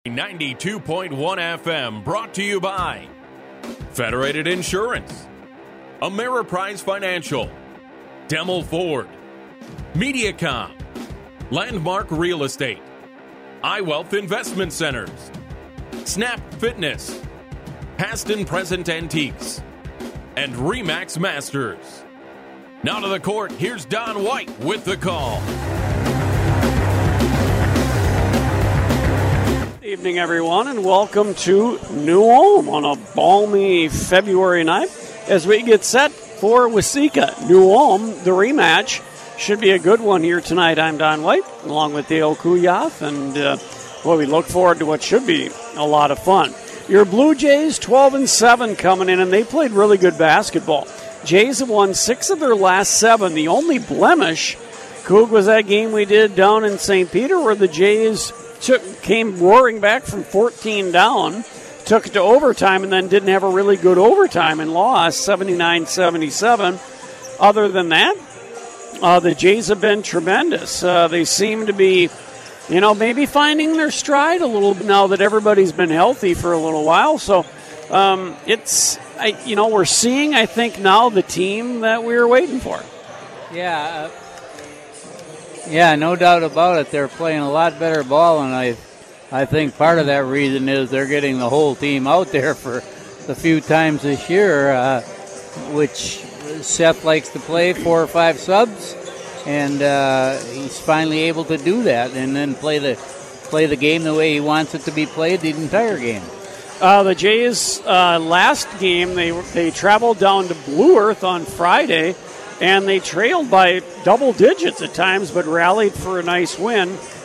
92.1 FM brought to you by Federated Insurance, Ameriprise Financial, Demel Ford, Mediacom, Landmark Real Estate, iWealth Investment Centers, Snap Fitness, Past and Present Antiques, and Remax Masters. Now to the court, here's Don White with the call. Evening, everyone, and welcome to New Ulm on a balmy February night as we get set for Waseca. New Ulm, the rematch, should be a good one here tonight. I'm Don White, along with Dale Kuyath, and we look forward to what should be a lot of fun. Your Blue Jays, 12-7 coming in, and they played really good basketball. Jays have won 6 of their last 7. The only blemish, Coug, was that game we did down in St. Peter where the Jays came roaring back from 14 down, took it to overtime, and then didn't have a really good overtime and lost 79-77. Other than that, the Jays have been tremendous. They seem to be, maybe finding their stride a little bit now that everybody's been healthy for a little while. So we're seeing, I think, now the team that we were waiting for. Yeah, no doubt about it. They're playing a lot better ball, and I think part of that reason is they're getting the whole team out there for the few times this year, which Seth likes to play 4 or 5 subs, and he's finally able to do that and then play the game the way he wants it to be played the entire game. The Jays last game they traveled down to Blue Earth on Friday. And they trailed by double digits at times, but rallied for a nice win,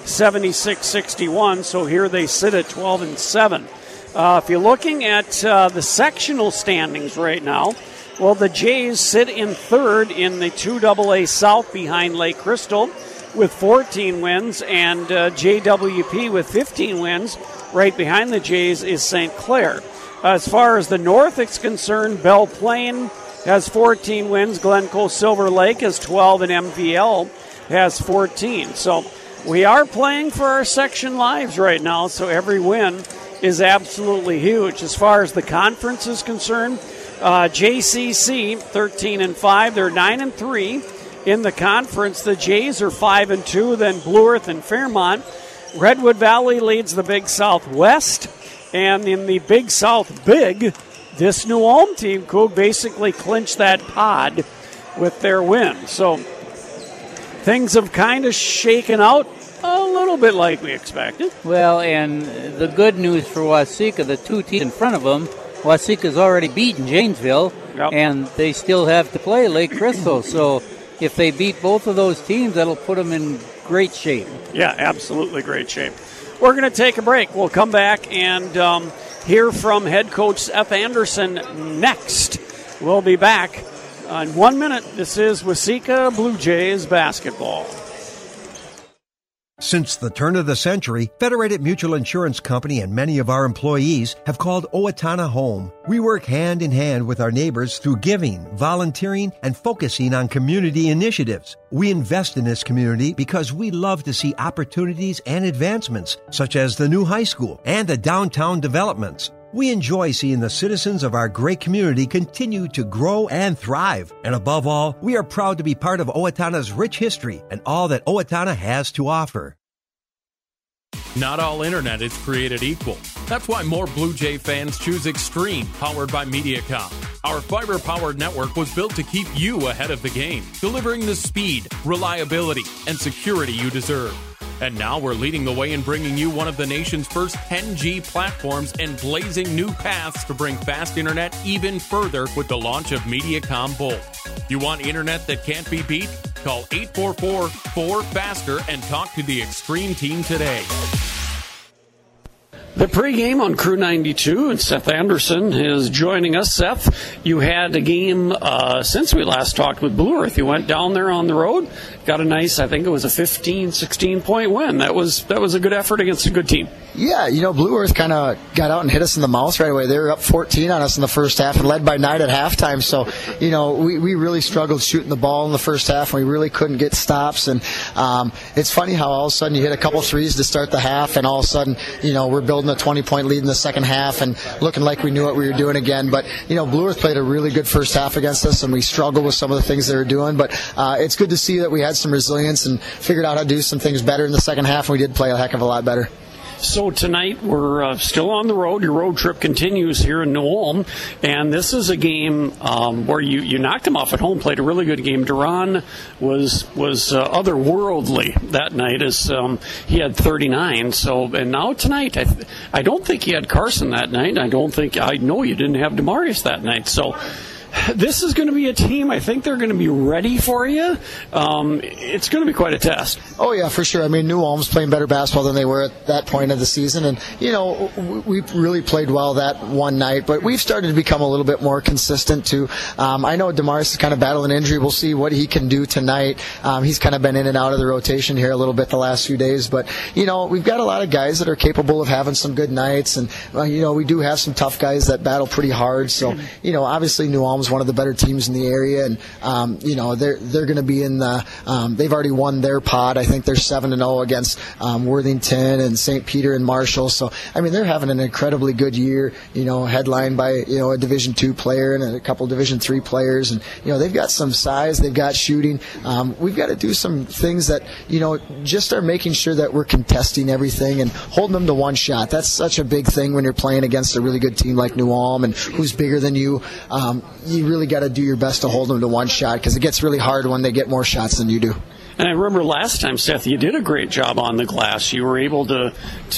76-61. So here they sit at 12-7. If you're looking at the sectional standings right now, well, the Jays sit in third in the 2AA South behind Lake Crystal with 14 wins, and JWP with 15 wins. Right behind the Jays is St. Clair. As far as the North is concerned, Belle Plaine has 14 wins. Glencoe Silver Lake has 12, and MVL has 14. So we are playing for our section lives right now, so every win is absolutely huge. As far as the conference is concerned, JCC 13-5. They're 9-3 in the conference. The Jays are 5-2. Then Blue Earth and Fairmont. Redwood Valley leads the Big South West, and in the Big South Big, this New Ulm team could basically clinch that pod with their win. So things have kind of shaken out a little bit like we expected. Well, and the good news for Waseca, the 2 teams in front of them, Waseca's already beaten Janesville, and they still have to play Lake Crystal. So if they beat both of those teams, that'll put them in great shape. Yeah, absolutely great shape. We're going to take a break. We'll come back and hear from head coach Seth Anderson next. We'll be back in 1 minute. This is Waseca Blue Jays basketball. Since the turn of the century, Federated Mutual Insurance Company and many of our employees have called Owatonna home. We work hand in hand with our neighbors through giving, volunteering, and focusing on community initiatives. We invest in this community because we love to see opportunities and advancements, such as the new high school and the downtown developments. We enjoy seeing the citizens of our great community continue to grow and thrive. And above all, we are proud to be part of Owatonna's rich history and all that Owatonna has to offer. Not all internet is created equal. That's why more Blue Jay fans choose Extreme, powered by Mediacom. Our fiber-powered network was built to keep you ahead of the game, delivering the speed, reliability, and security you deserve. And now we're leading the way in bringing you one of the nation's first 10G platforms and blazing new paths to bring fast internet even further with the launch of Mediacom Bolt. You want internet that can't be beat? Call 844-4FASTER and talk to the Extreme team today. The pregame on Crew 92, and Seth Anderson is joining us. Seth, you had a game since we last talked with Blue Earth. You went down there on the road, got a nice, I think it was a 15, 16-point win. That was a good effort against a good team. Yeah, Blue Earth kind of got out and hit us in the mouth right away. They were up 14 on us in the first half and led by 9 at halftime. So, we really struggled shooting the ball in the first half, and we really couldn't get stops. And it's funny how all of a sudden you hit a couple threes to start the half, and all of a sudden, we're building a 20-point lead in the second half and looking like we knew what we were doing again. But, Blue Earth played a really good first half against us, and we struggled with some of the things they were doing. But it's good to see that we had some resilience and figured out how to do some things better in the second half, and we did play a heck of a lot better. So tonight we're still on the road. Your road trip continues here in New Ulm, and this is a game where you knocked them off at home. Played a really good game. Duran was otherworldly that night as he had 39. So and now tonight I don't think he had Carson that night. I know you didn't have Demarius that night. So. This is going to be a team. I think they're going to be ready for you. It's going to be quite a test. Oh, yeah, for sure. I mean, New Ulm's playing better basketball than they were at that point of the season. And, we really played well that one night. But we've started to become a little bit more consistent, too. I know Demarius is kind of battling injury. We'll see what he can do tonight. He's kind of been in and out of the rotation here a little bit the last few days. But, we've got a lot of guys that are capable of having some good nights. And, we do have some tough guys that battle pretty hard. So, obviously New Ulm's one of the better teams in the area, and they're going to be in the. They've already won their pod. I think they're 7-0 against Worthington and St. Peter and Marshall. So I mean, they're having an incredibly good year. Headlined by a Division II player and a couple Division III players, and they've got some size. They've got shooting. We've got to do some things that just are making sure that we're contesting everything and holding them to one shot. That's such a big thing when you're playing against a really good team like New Ulm and who's bigger than you. You really got to do your best to hold them to one shot because it gets really hard when they get more shots than you do. And I remember last time, Seth, you did a great job on the glass. You were able to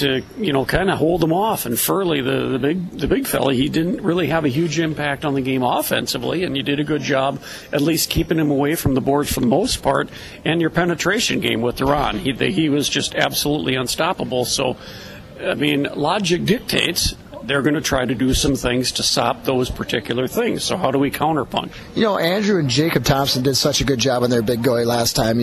kind of hold them off. And Furley, the big fella, he didn't really have a huge impact on the game offensively, and you did a good job at least keeping him away from the boards for the most part. And your penetration game with Duran, he was just absolutely unstoppable. So, I mean, logic dictates they're going to try to do some things to stop those particular things. So how do we counterpunch? Andrew and Jacob Thompson did such a good job on their big goalie last time.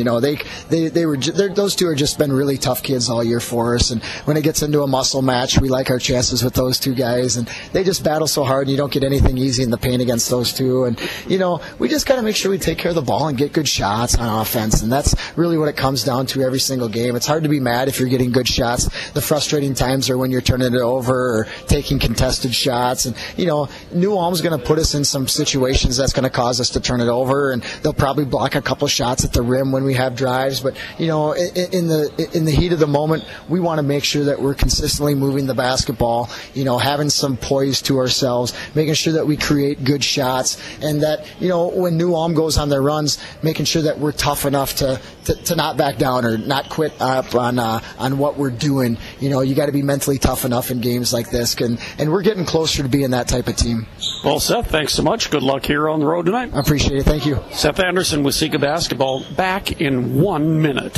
Those two have just been really tough kids all year for us. And when it gets into a muscle match, we like our chances with those two guys. And they just battle so hard, and you don't get anything easy in the paint against those two. And, we just got to make sure we take care of the ball and get good shots on offense. And that's really what it comes down to every single game. It's hard to be mad if you're getting good shots. The frustrating times are when you're turning it over or taking contested shots, and New Ulm's going to put us in some situations that's going to cause us to turn it over, and they'll probably block a couple shots at the rim when we have drives. But in the heat of the moment, we want to make sure that we're consistently moving the basketball, having some poise to ourselves, making sure that we create good shots, and that when New Ulm goes on their runs, making sure that we're tough enough to not back down or not quit up on what we're doing. You got to be mentally tough enough in games like this, and we're getting closer to being that type of team. Well, Seth, thanks so much. Good luck here on the road tonight. I appreciate it. Thank you. Seth Anderson with Waseca Basketball, back in 1 minute.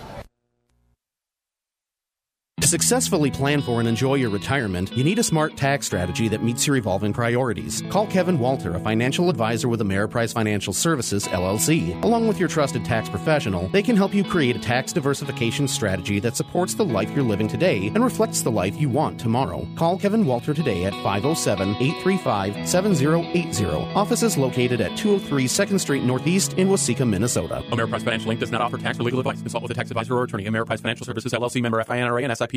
To successfully plan for and enjoy your retirement, you need a smart tax strategy that meets your evolving priorities. Call Kevin Walter, a financial advisor with Ameriprise Financial Services, LLC. Along with your trusted tax professional, they can help you create a tax diversification strategy that supports the life you're living today and reflects the life you want tomorrow. Call Kevin Walter today at 507-835-7080. Office is located at 203 2nd Street Northeast in Waseca, Minnesota. Ameriprise Financial Inc. does not offer tax or legal advice. Consult with a tax advisor or attorney. Ameriprise Financial Services, LLC, member FINRA and SIPC.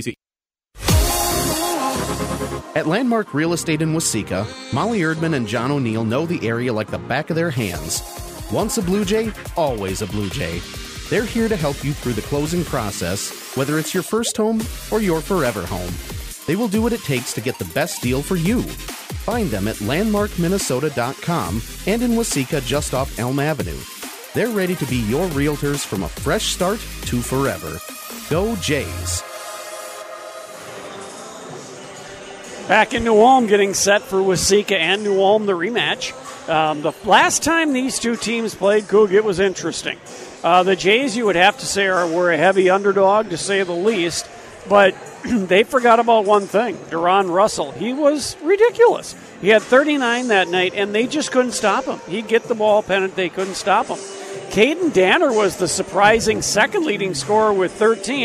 At Landmark Real Estate in Waseca, Molly Erdman and John O'Neill know the area like the back of their hands. Once a Blue Jay, always a Blue Jay. They're here to help you through the closing process, whether it's your first home or your forever home. They will do what it takes to get the best deal for you. Find them at landmarkminnesota.com and in Waseca just off Elm Avenue. They're ready to be your realtors from a fresh start to forever. Go Jays! Back in New Ulm, getting set for Waseca and New Ulm, the rematch. The last time these two teams played, Coug, it was interesting. The Jays, you would have to say, were a heavy underdog, to say the least. But they forgot about one thing, Duran Russell. He was ridiculous. He had 39 that night, and they just couldn't stop him. He'd get the ball pennant, they couldn't stop him. Caden Danner was the surprising second leading scorer with 13.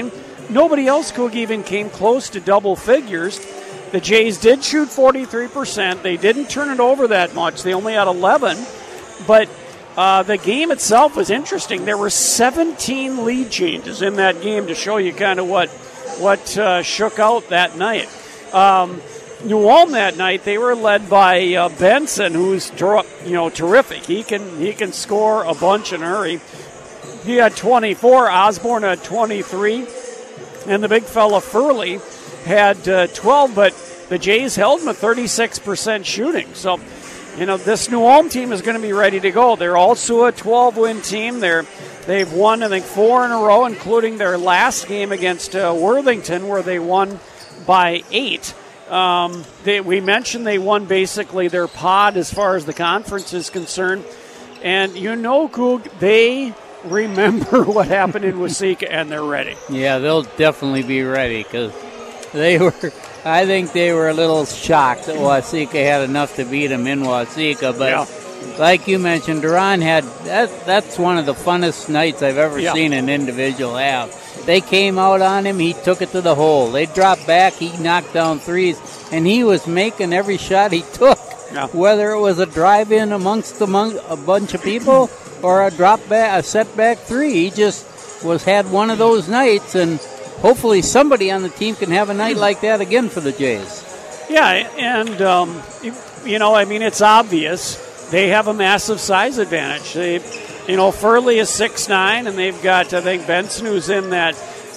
nobody else, Coug, even came close to double figures. The Jays did shoot 43%. They didn't turn it over that much. They only had 11. But the game itself was interesting. There were 17 lead changes in that game to show you kind of what shook out that night. New Ulm that night, they were led by Benson, who's terrific. He can score a bunch in a hurry. He had 24. Osborne had 23. And the big fella Furley had 12. But the Jays held him at 36% shooting. So, this New Ulm team is going to be ready to go. They're also a 12-win team. They've won, I think, 4 in a row, including their last game against Worthington, where they won by 8. We mentioned they won basically their pod as far as the conference is concerned. And Coug, they remember what happened in Waseca, and they're ready. Yeah, they'll definitely be ready because I think they were a little shocked that Waseca had enough to beat them in Waseca. But like you mentioned, Duran had that's one of the funnest nights I've ever seen an individual have. They came out on him. He took it to the hole. They dropped back. He knocked down threes, and he was making every shot he took, whether it was a drive-in amongst a bunch of people or a setback three. He just had one of those nights, and hopefully somebody on the team can have a night like that again for the Jays. Yeah, and, it's obvious. They have a massive size advantage. Furley is 6'9", and they've got, I think, Benson, who's in that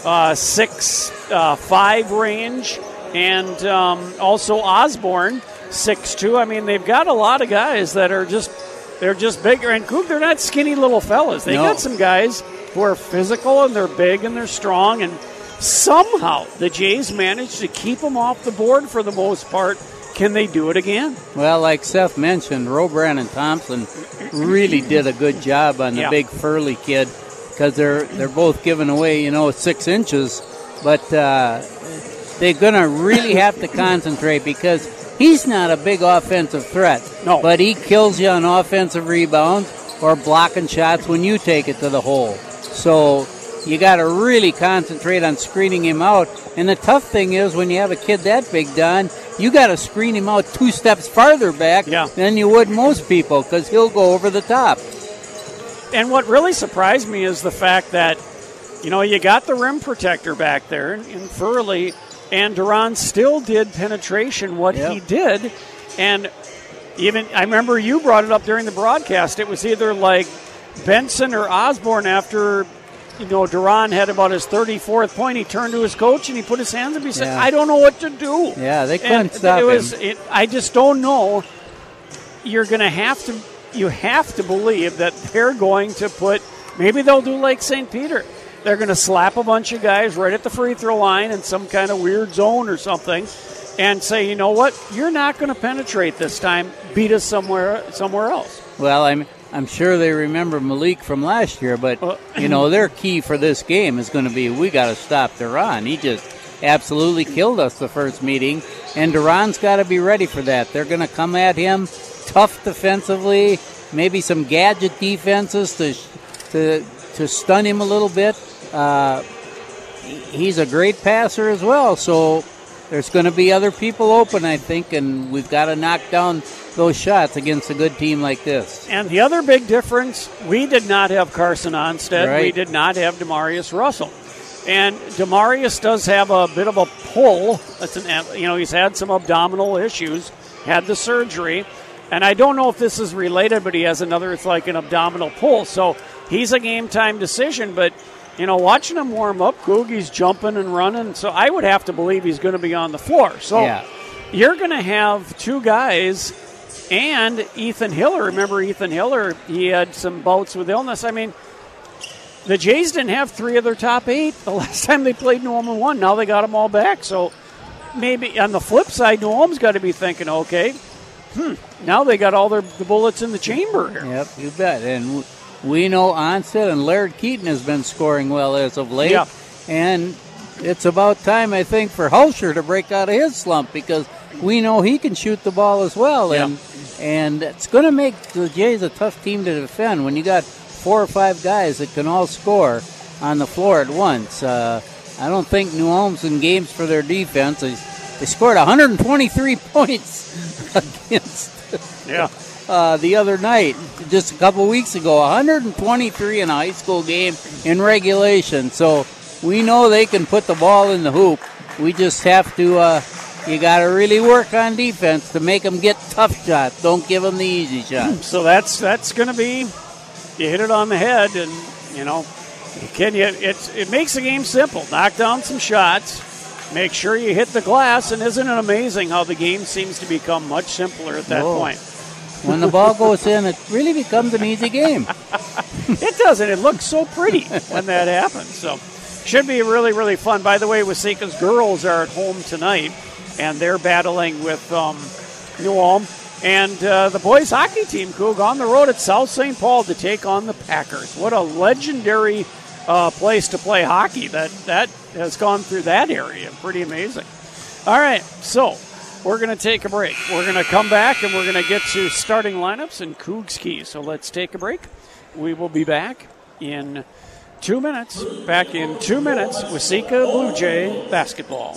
6'5" range, and also Osborne, 6'2". I mean, they've got a lot of guys that are they're just bigger. And Coug, they're not skinny little fellas. They got some guys who are physical, and they're big, and they're strong, and somehow the Jays managed to keep them off the board for the most part. Can they do it again? Well, like Seth mentioned, Robran and Thompson really did a good job on the big Furley kid because they're both giving away, 6 inches. But they're going to really have to concentrate because he's not a big offensive threat. No. But he kills you on offensive rebounds or blocking shots when you take it to the hole. So you got to really concentrate on screening him out. And the tough thing is when you have a kid that big, Don, you got to screen him out 2 steps farther back than you would most people because he'll go over the top. And what really surprised me is the fact that, you got the rim protector back there in Furley, and Duran still did penetration he did. And even I remember you brought it up during the broadcast. It was either like Benson or Osborne after Duran had about his 34th point. He turned to his coach and he put his hands up. He said, I don't know what to do. Yeah, they couldn't stop him. I just don't know. You have to believe that they're going to maybe they'll do like St. Peter. They're going to slap a bunch of guys right at the free throw line in some kind of weird zone or something and say, you know what, you're not going to penetrate this time. Beat us somewhere else. Well, I'm sure they remember Malik from last year, but, their key for this game is going to be we got to stop Duran. He just absolutely killed us the first meeting, and Duran's got to be ready for that. They're going to come at him tough defensively, maybe some gadget defenses to stun him a little bit. He's a great passer as well, so there's going to be other people open, I think, and we've got to knock down those shots against a good team like this. And the other big difference, we did not have Carson Onstead. Right. We did not have Demarius Russell. And Demarius does have a bit of a pull. He's had some abdominal issues, had the surgery. And I don't know if this is related, but he has it's like an abdominal pull. So he's a game-time decision. But, watching him warm up, Coug, he's jumping and running. So I would have to believe he's going to be on the floor. So you're going to have 2 guys and Ethan Hiller. Remember Ethan Hiller, he had some bouts with illness. I mean, the Jays didn't have 3 of their top 8 the last time they played New Ulm and won. Now they got them all back. So maybe on the flip side, New Ulm's got to be thinking, okay, now they got all the bullets in the chamber here. Yep, you bet. And we know Onstead and Laird Keaton has been scoring well as of late. Yep. And it's about time, I think, for Hulsher to break out of his slump because we know he can shoot the ball as well. Yep. And it's going to make the Jays a tough team to defend when you got 4 or 5 guys that can all score on the floor at once. I don't think New Ulm's in games for their defense. They scored 123 points against the other night, just a couple weeks ago. 123 in a high school game in regulation. So we know they can put the ball in the hoop. We just have to, you got to really work on defense to make them get tough shots. Don't give them the easy shot. So that's going to be, you hit it on the head, and, it makes the game simple. Knock down some shots. Make sure you hit the glass, and isn't it amazing how the game seems to become much simpler at that point? When the ball goes in, it really becomes an easy game. It doesn't. It looks so pretty when that happens. So should be really, really fun. By the way, Waseca's girls are at home tonight, and they're battling with New Ulm. And the boys hockey team, Coug, on the road at South St. Paul to take on the Packers. What a legendary place to play hockey. That has gone through that area. Pretty amazing. All right, so we're going to take a break. We're going to come back, and we're going to get to starting lineups and Coug's Key. So let's take a break. We will be back in 2 minutes. Back in 2 minutes, Waseca Blue Jay basketball.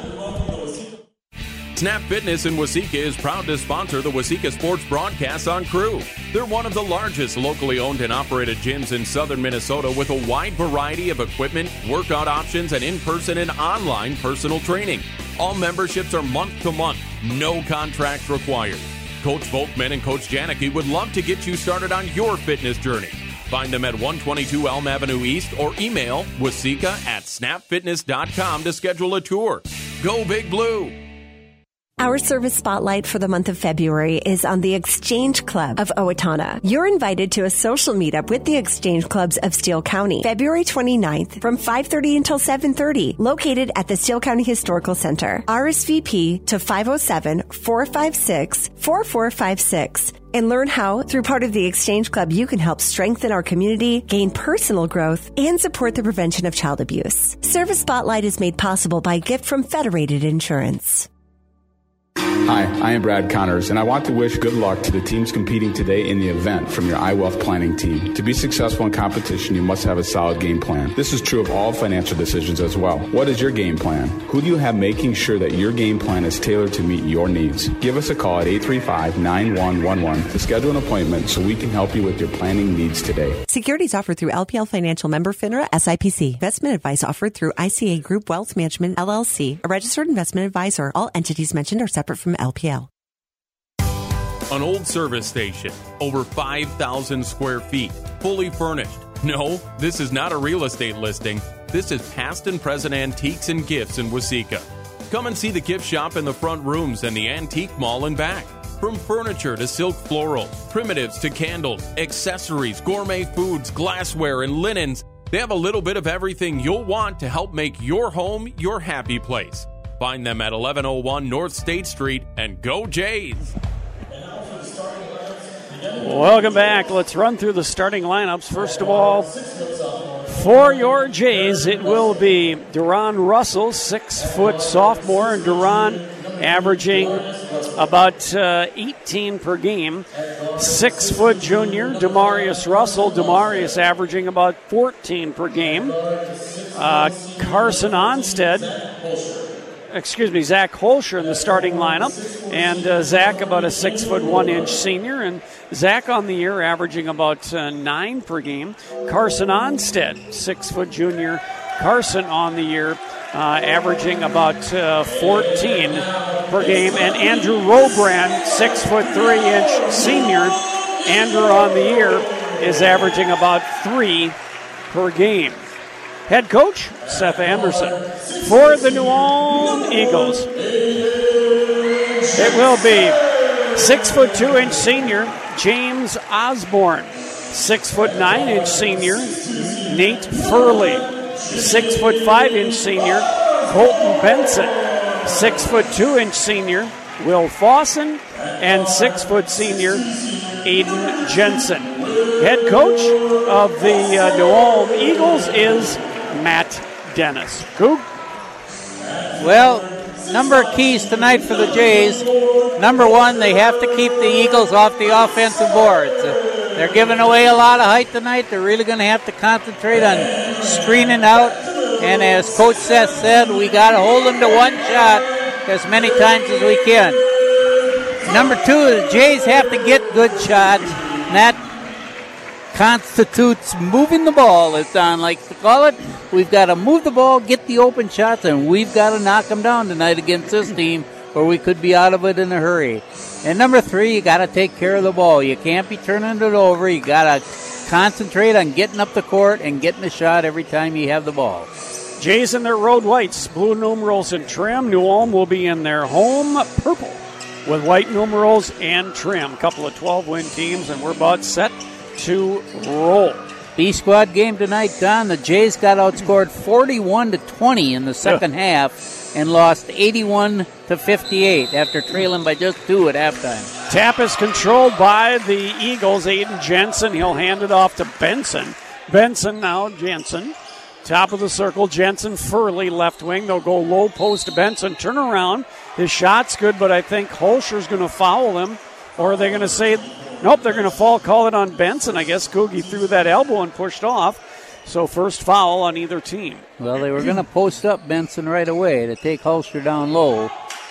Snap Fitness in Waseca is proud to sponsor the Waseca Sports broadcasts on Crew. They're one of the largest locally owned and operated gyms in southern Minnesota with a wide variety of equipment, workout options, and in-person and online personal training. All memberships are month to month, no contracts required. Coach Volkman and Coach Janicki would love to get you started on your fitness journey. Find them at 122 Elm Avenue East or email waseca@snapfitness.com to schedule a tour. Go Big Blue! Our service spotlight for the month of February is on the Exchange Club of Owatonna. You're invited to a social meetup with the Exchange Clubs of Steele County, February 29th from 5:30 until 7:30, located at the Steele County Historical Center. RSVP to 507-456-4456. And learn how, through part of the Exchange Club, you can help strengthen our community, gain personal growth, and support the prevention of child abuse. Service Spotlight is made possible by a gift from Federated Insurance. Hi, I am Brad Connors, and I want to wish good luck to the teams competing today in the event from your iWealth planning team. To be successful in competition, you must have a solid game plan. This is true of all financial decisions as well. What is your game plan? Who do you have making sure that your game plan is tailored to meet your needs? Give us a call at 835-9111 to schedule an appointment so we can help you with your planning needs today. Securities offered through LPL Financial Member FINRA SIPC. Investment advice offered through ICA Group Wealth Management LLC, a registered investment advisor. All entities mentioned are separate from LPL. An old service station, over 5,000 square feet, fully furnished. No, this is not a real estate listing. This is past and present antiques and gifts in Waseca. Come and see the gift shop in the front rooms and the antique mall in back. From furniture to silk floral, primitives to candles, accessories, gourmet foods, glassware, and linens, they have a little bit of everything you'll want to help make your home your happy place. Find them at 1101 North State Street, and go Jays! Welcome back. Let's run through the starting lineups. First of all, for your Jays, it will be Duran Russell, 6-foot sophomore, and Duran averaging about 18 per game. 6-foot junior, Demarius Russell. Demarius averaging about 14 per game. Carson Onstead. Zach Holscher in the starting lineup. And Zach, about a 6'1" senior. And Zach on the year averaging about 9 per game. Carson Onstead, 6-foot junior. Carson on the year averaging about 14 per game. And Andrew Robrand, 6'3" senior. Andrew on the year is averaging about 3 per game. Head coach, Seth Anderson. For the New Ulm Eagles, it will be 6'2" senior, James Osborne. 6'9" senior, Nate Furley. 6'5" senior, Colton Benson. 6'2" senior, Will Fawson. And 6-foot senior, Aiden Jensen. Head coach of the New Ulm Eagles is Matt Dennis. Coug? Well, number of keys tonight for the Jays. Number one, they have to keep the Eagles off the offensive boards. They're giving away a lot of height tonight. They're really going to have to concentrate on screening out And as Coach Seth said, we got to hold them to one shot as many times as we can. Number 2, the Jays have to get good shots. And that constitutes moving the ball, as Don likes to call it. We've got to move the ball, get the open shots, and we've got to knock them down tonight against this team, or we could be out of it in a hurry. And number 3, you got to take care of the ball. You can't be turning it over. You got to concentrate on getting up the court and getting a shot every time you have the ball. Jays in their road whites, blue numerals and trim. New Ulm will be in their home purple with white numerals and trim. A couple of 12-win teams, and we're about set to roll. B-squad game tonight, Don. The Jays got outscored 41-20 in the second half and lost 81-58 after trailing by just 2 at halftime. Tap is controlled by the Eagles. Aiden Jensen, he'll hand it off to Benson. Benson now, Jensen. Top of the circle, Jensen, Furley, left wing. They'll go low post to Benson. Turn around. His shot's good, but I think Holscher's going to foul him. Or are they going to say, nope, they're going to call it on Benson. I guess Coogie threw that elbow and pushed off. So first foul on either team. Well, they were going to post up Benson right away to take Holscher down low.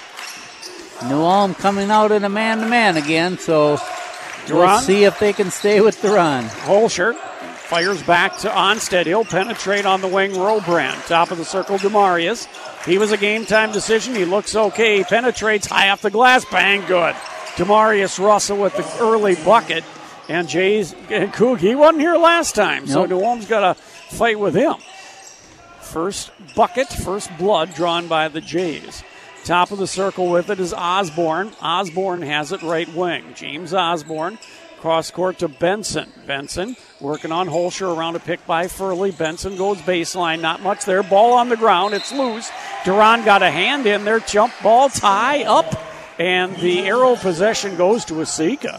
New Ulm coming out in a man-to-man again, so we'll see if they can stay with Duran. Holscher fires back to Onstead. He'll penetrate on the wing. Robrand. Top of the circle, Demarius. He was a game-time decision. He looks okay. He penetrates high off the glass. Bang, good. Demarius Russell with the early bucket. And Jays and Coug, he wasn't here last time, so New Ulm's got to fight with him. First bucket, first blood drawn by the Jays. Top of the circle with it is Osborne. Osborne has it right wing. James Osborne. Cross court to Benson. Benson working on Holscher around a pick by Furley. Benson goes baseline. Not much there. Ball on the ground. It's loose. Duran got a hand in there. Jump ball. Tie up. And the arrow possession goes to Wasika.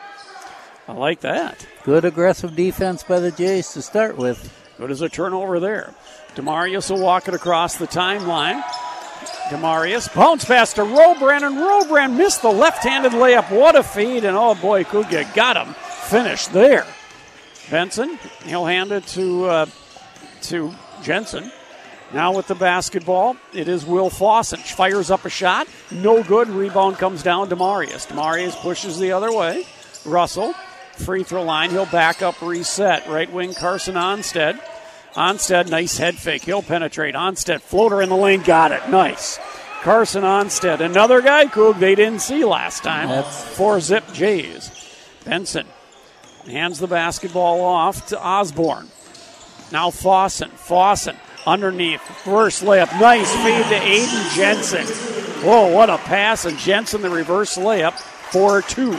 I like that. Good aggressive defense by the Jays to start with. Good as a turnover there. Demarius will walk it across the timeline. Demarius bounce pass to Robrand, and Robrand missed the left-handed layup. What a feed, and oh boy, Cougar got him. Finish there. Benson, he'll hand it to Jensen. Now with the basketball, it is Will Fawcett. Fires up a shot. No good. Rebound comes down to Demarius. Demarius pushes the other way. Russell, free throw line. He'll back up, reset. Right wing, Carson Onstead. Onstead, nice head fake. He'll penetrate. Onstead, floater in the lane. Got it. Nice. Carson Onstead. Another guy, Coug, they didn't see last time. That's 4-zip Jays. Benson hands the basketball off to Osborne. Now Fawcett underneath. Reverse layup. Nice feed to Aiden Jensen. Whoa, what a pass. And Jensen, the reverse layup, 4-2.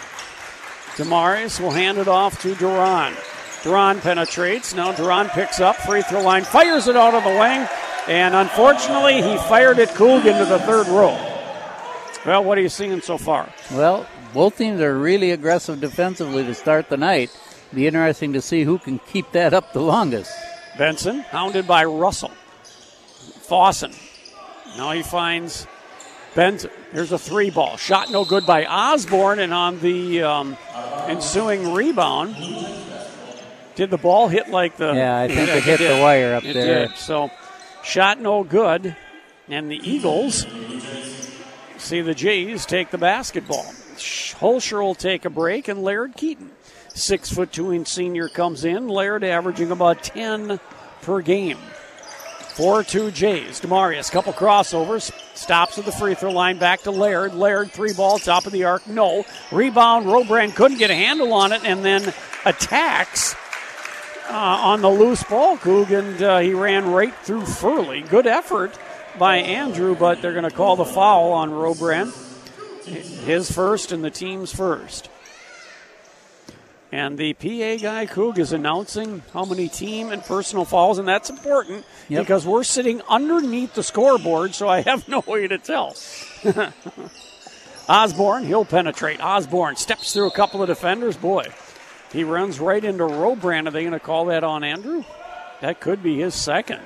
Demarius will hand it off to Duran. Duran penetrates. Now Duran picks up. Free throw line. Fires it out of the wing. And unfortunately, he fired it Coug into the third row. Well, what are you seeing so far? Well, both teams are really aggressive defensively to start the night. Be interesting to see who can keep that up the longest. Benson, hounded by Russell. Fawcett. Now he finds Benson. Here's a three ball. Shot no good by Osborne, and on the ensuing rebound, did the ball hit like the... Yeah, I think it hit the wire up there. It did. So, shot no good, and the Eagles see the Jays take the basketball. Holscher will take a break, and Laird Keaton, 6'2" senior, comes in. Laird averaging about 10 per game. 4-2 Jays. Demarius, couple crossovers. Stops at the free throw line. Back to Laird. Laird, three ball, top of the arc. No. Rebound. Robrand couldn't get a handle on it, and then attacks on the loose ball, Coug, and he ran right through Furley. Good effort by Andrew, but they're going to call the foul on Robrand. His first and the team's first. And the PA guy, Coug, is announcing how many team and personal fouls, and that's important because we're sitting underneath the scoreboard, so I have no way to tell. Osborne, he'll penetrate. Osborne steps through a couple of defenders. Boy, he runs right into Robrand. Are they going to call that on Andrew? That could be his second.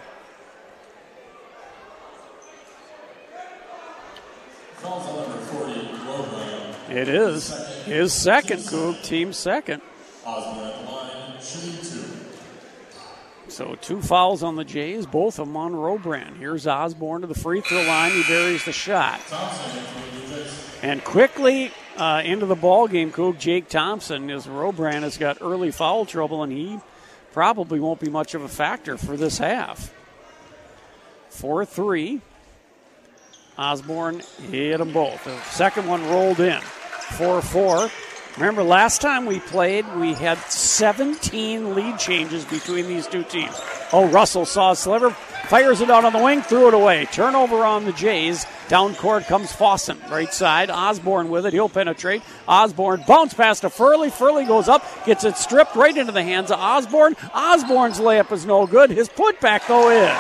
It is his second, Coug, team's second. So 2 fouls on the Jays, both of them on Robrand. Here's Osborne to the free throw line. He buries the shot. And quickly into the ball game, Coug, Jake Thompson, as Robrand has got early foul trouble, and he probably won't be much of a factor for this half. 4-3. Osborne hit them both. The second one rolled in. 4-4. Remember, last time we played, we had 17 lead changes between these two teams. Oh, Russell saw a sliver, fires it out on the wing, threw it away. Turnover on the Jays. Down court comes Fossen, right side. Osborne with it. He'll penetrate. Osborne bounce pass to Furley. Furley goes up, gets it stripped right into the hands of Osborne. Osborne's layup is no good. His putback, though, is.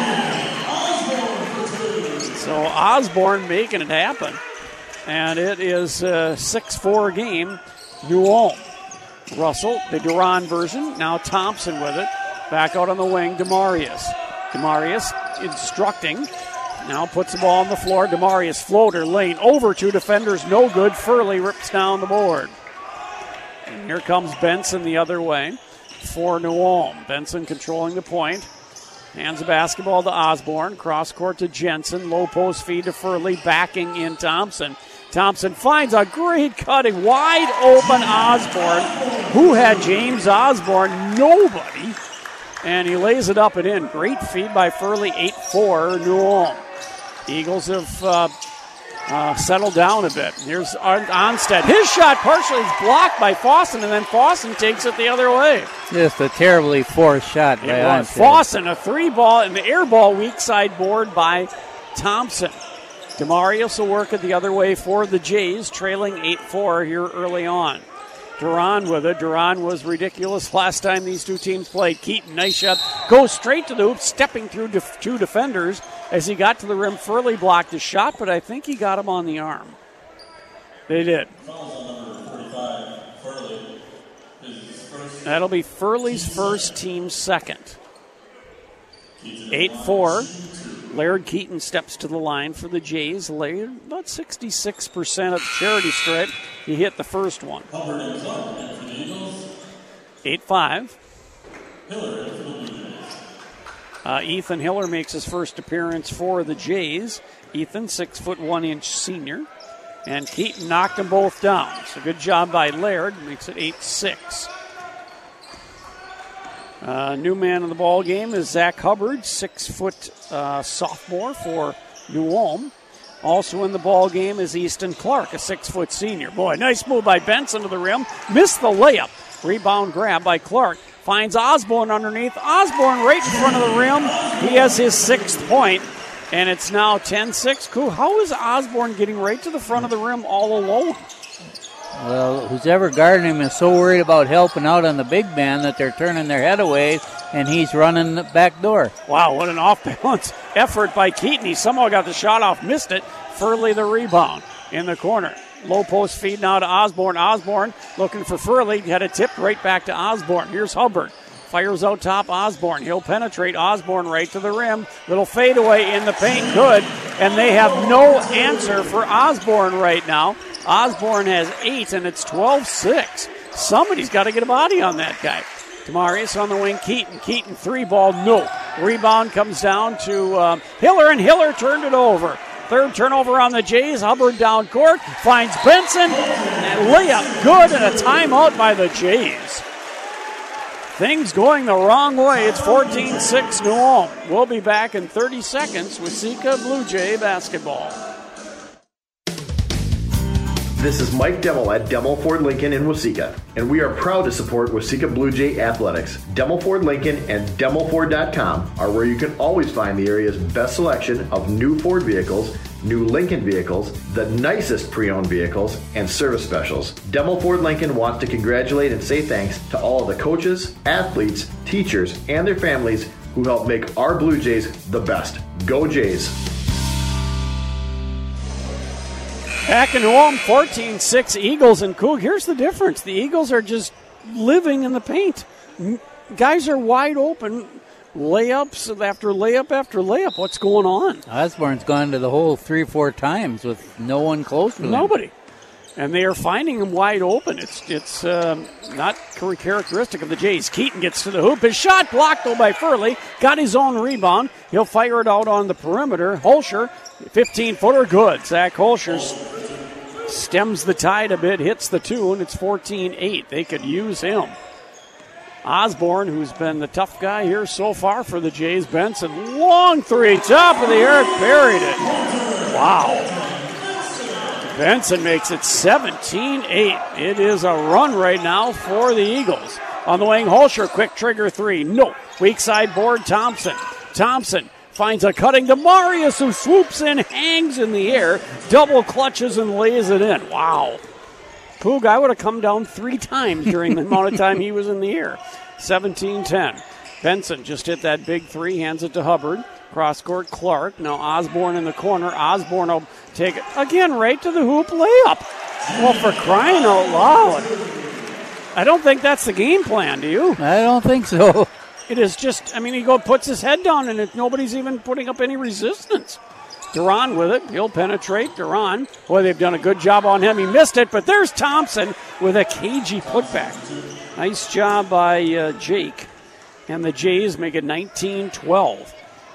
So Osborne making it happen. And it is a 6-4 game. New Ulm. Russell, the Duran version. Now Thompson with it. Back out on the wing, Demarius. Demarius instructing. Now puts the ball on the floor. Demarius floater lane over 2 defenders. No good. Furley rips down the board. And here comes Benson the other way for New Ulm. Benson controlling the point. Hands the basketball to Osborne. Cross court to Jensen. Low post feed to Furley. Backing in Thompson. Thompson finds a great cutting, wide open Osborne. Who had James Osborne? Nobody. And he lays it up and in. Great feed by Furley, 8-4, New Ulm. Eagles have settled down a bit. Here's Onstead. His shot partially is blocked by Fossen, and then Fossen takes it the other way. Just a terribly forced shot by Onstead. Fossen, a 3-ball, and the air ball weak side board by Thompson. Demarius will work it the other way for the Jays, trailing 8-4 here early on. Duran with it. Duran was ridiculous last time these two teams played. Keaton, nice shot. Goes straight to the hoop, stepping through 2 defenders. As he got to the rim, Furley blocked his shot, but I think he got him on the arm. They did. That'll be Furley's first, team's second. 8-4. Laird Keaton steps to the line for the Jays. Laird, about 66% of the charity stripe. He hit the first one. 8-5. Ethan Hiller makes his first appearance for the Jays. Ethan, 6'1" senior. And Keaton knocked them both down. So good job by Laird. Makes it 8-6. New man in the ball game is Zach Hubbard, 6-foot sophomore for New Ulm. Also in the ball game is Easton Clark, a 6-foot senior. Boy, nice move by Benson to the rim. Missed the layup. Rebound grab by Clark. Finds Osborne underneath. Osborne right in front of the rim. He has his 6th point, and it's now 10-6. Cool. How is Osborne getting right to the front of the rim all alone? Well, who's ever guarding him is so worried about helping out on the big man that they're turning their head away, and he's running the back door. Wow, what an off-balance effort by Keaton. He somehow got the shot off, missed it. Furley the rebound in the corner. Low post feed now to Osborne. Osborne looking for Furley. Had it tipped right back to Osborne. Here's Hubbard. Fires out top Osborne. He'll penetrate Osborne right to the rim. Little fadeaway in the paint. Good. And they have no answer for Osborne right now. Osborne has 8, and it's 12-6. Somebody's got to get a body on that guy. Demarius on the wing. Keaton. Keaton 3-ball. No. Rebound comes down to Hiller, and Hiller turned it over. Third turnover on the Jays. Hubbard down court. Finds Benson. And layup good, and a timeout by the Jays. Things going the wrong way. It's 14-6 New Ulm. We'll be back in 30 seconds with Waseca Blue Jay basketball. This is Mike Demmel at Demmel Ford Lincoln in Waseca, and we are proud to support Waseca Blue Jay Athletics. Demmel Ford Lincoln and DemmelFord.com are where you can always find the area's best selection of new Ford vehicles, new Lincoln vehicles, the nicest pre-owned vehicles, and service specials. Demmel Ford Lincoln wants to congratulate and say thanks to all of the coaches, athletes, teachers, and their families who help make our Blue Jays the best. Go Jays! Back in New Ulm, 14-6 Eagles and Coug. Here's the difference. The Eagles are just living in the paint. Guys are wide open. Layups after layup after layup. What's going on? Osborne's gone to the hole 3 or 4 times with no one close to him. Nobody. And they are finding him wide open. It's not characteristic of the Jays. Keaton gets to the hoop. His shot blocked, though, by Furley. Got his own rebound. He'll fire it out on the perimeter. Holscher, 15-footer, good. Zach Holscher stems the tide a bit, hits the two, and it's 14-8. They could use him. Osborne, who's been the tough guy here so far for the Jays. Benson, long three, top of the air, buried it. Wow. Benson makes it 17-8. It is a run right now for the Eagles. On the wing, Holscher, quick trigger three. No. Weak side board, Thompson. Thompson finds a cutting Demarius, who swoops in, hangs in the air, double clutches and lays it in. Wow. Poog, I would have come down 3 times during the amount of time he was in the air. 17-10. Benson just hit that big three, hands it to Hubbard. Cross court, Clark. Now Osborne in the corner. Osborne will take it again right to the hoop, layup. Well, for crying out loud. I don't think that's the game plan, do you? I don't think so. It is just, he puts his head down and nobody's even putting up any resistance. Duran with it. He'll penetrate. Duran. Boy, they've done a good job on him. He missed it, but there's Thompson with a cagey putback. Nice job by Jake. And the Jays make it 19-12.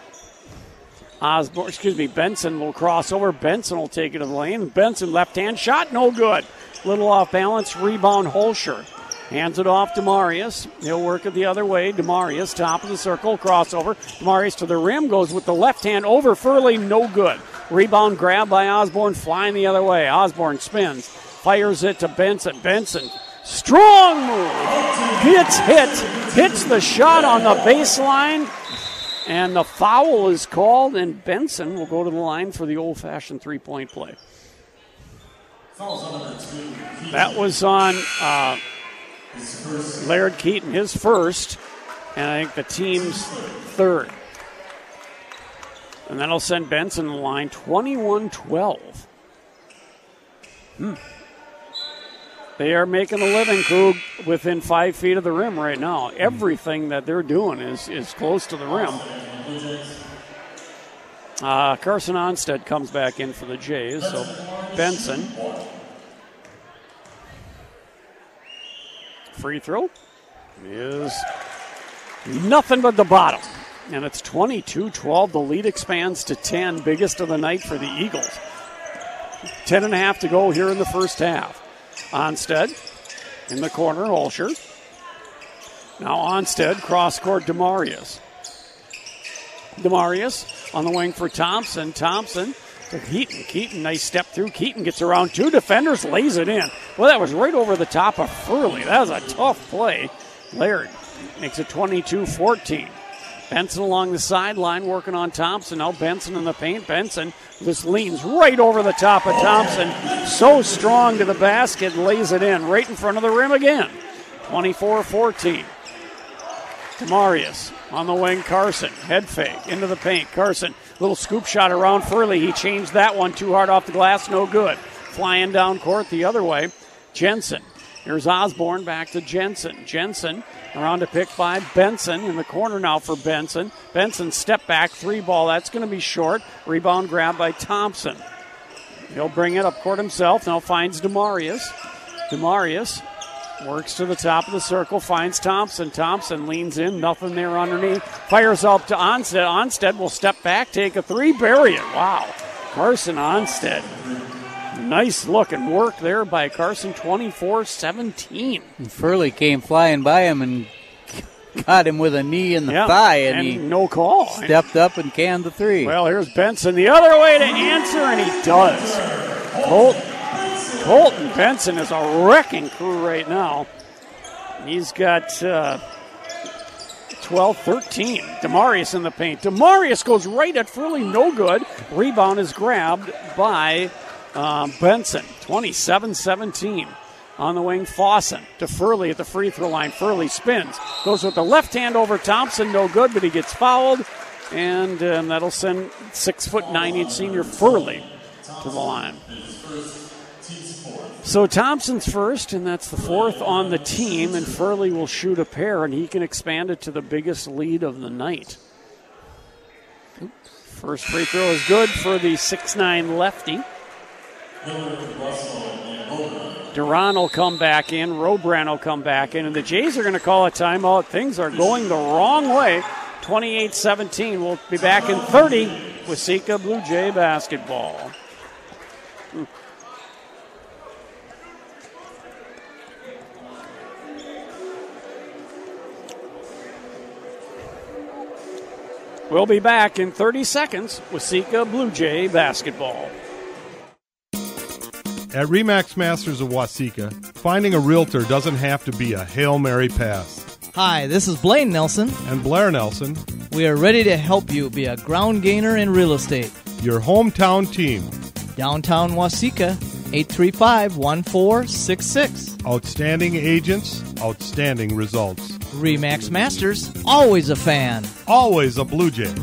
Benson will cross over. Benson will take it to the lane. Benson, left-hand shot, no good. Little off balance, rebound, Holscher. Hands it off to Demarius. He'll work it the other way. Demarius, top of the circle, crossover. Demarius to the rim, goes with the left hand over Furley, no good. Rebound grab by Osborne, flying the other way. Osborne spins, fires it to Benson. Benson, strong move. Gets hits the shot on the baseline. And the foul is called, and Benson will go to the line for the old-fashioned three-point play. That was on Laird Keaton, his first, and I think the team's third. And that'll send Benson to the line, 21-12. They are making a living, Krug, within 5 feet of the rim right now. Everything that they're doing is close to the rim. Carson Onstead comes back in for the Jays, so Benson. Free throw is nothing but the bottom. And it's 22-12. The lead expands to 10, biggest of the night for the Eagles. 10.5 to go here in the first half. Onstead in the corner, Holscher. Now Onstead, cross-court, Demarius. Demarius on the wing for Thompson. Thompson to Keaton. Keaton, nice step through. Keaton gets around 2 defenders, lays it in. Well, that was right over the top of Furley. That was a tough play. Laird makes it 22-14. Benson along the sideline working on Thompson. Now Benson in the paint. Benson just leans right over the top of Thompson. So strong to the basket, lays it in right in front of the rim again. 24-14. Demarius on the wing. Carson, head fake into the paint. Carson, little scoop shot around Furley. He changed that one too hard off the glass, no good. Flying down court the other way. Jensen. Here's Osborne back to Jensen. Jensen around a pick by Benson. In the corner now for Benson. Benson step back, 3-ball. That's going to be short. Rebound grab by Thompson. He'll bring it up court himself. Now finds Demarius. Demarius works to the top of the circle. Finds Thompson. Thompson leans in. Nothing there underneath. Fires up to Onstead. Onstead will step back, take a 3, bury it. Wow. Carson Onstead. Nice look and work there by Carson, 24-17. Furley came flying by him and got him with a knee in the thigh, and he no call. Stepped up and canned the 3. Well, here's Benson the other way to answer, and he does. Colton Benson is a wrecking crew right now. He's got 12-13. Demarius in the paint. Demarius goes right at Furley, no good. Rebound is grabbed by Benson, 27-17. On the wing, Fawson to Furley at the free throw line. Furley spins, goes with the left hand over Thompson, no good, but he gets fouled, and that'll send 6'9" senior Furley to the line. So Thompson's first, and that's the 4th on the team, and Furley will shoot a pair, and he can expand it to the biggest lead of the night. First free throw is good for the 6'9" lefty. Duran will come back in. Robran will come back in. And the Jays are going to call a timeout. Things are going the wrong way. 28-17. We'll be back in 30 with Waseca Blue Jay basketball. We'll be back in 30 seconds with Waseca Blue Jay basketball. At RE/MAX Masters of Waseca, finding a realtor doesn't have to be a Hail Mary pass. Hi, this is Blaine Nelson. And Blair Nelson. We are ready to help you be a ground gainer in real estate. Your hometown team. Downtown Waseca, 835-1466. Outstanding agents, outstanding results. RE/MAX Masters, always a fan. Always a Blue Jay.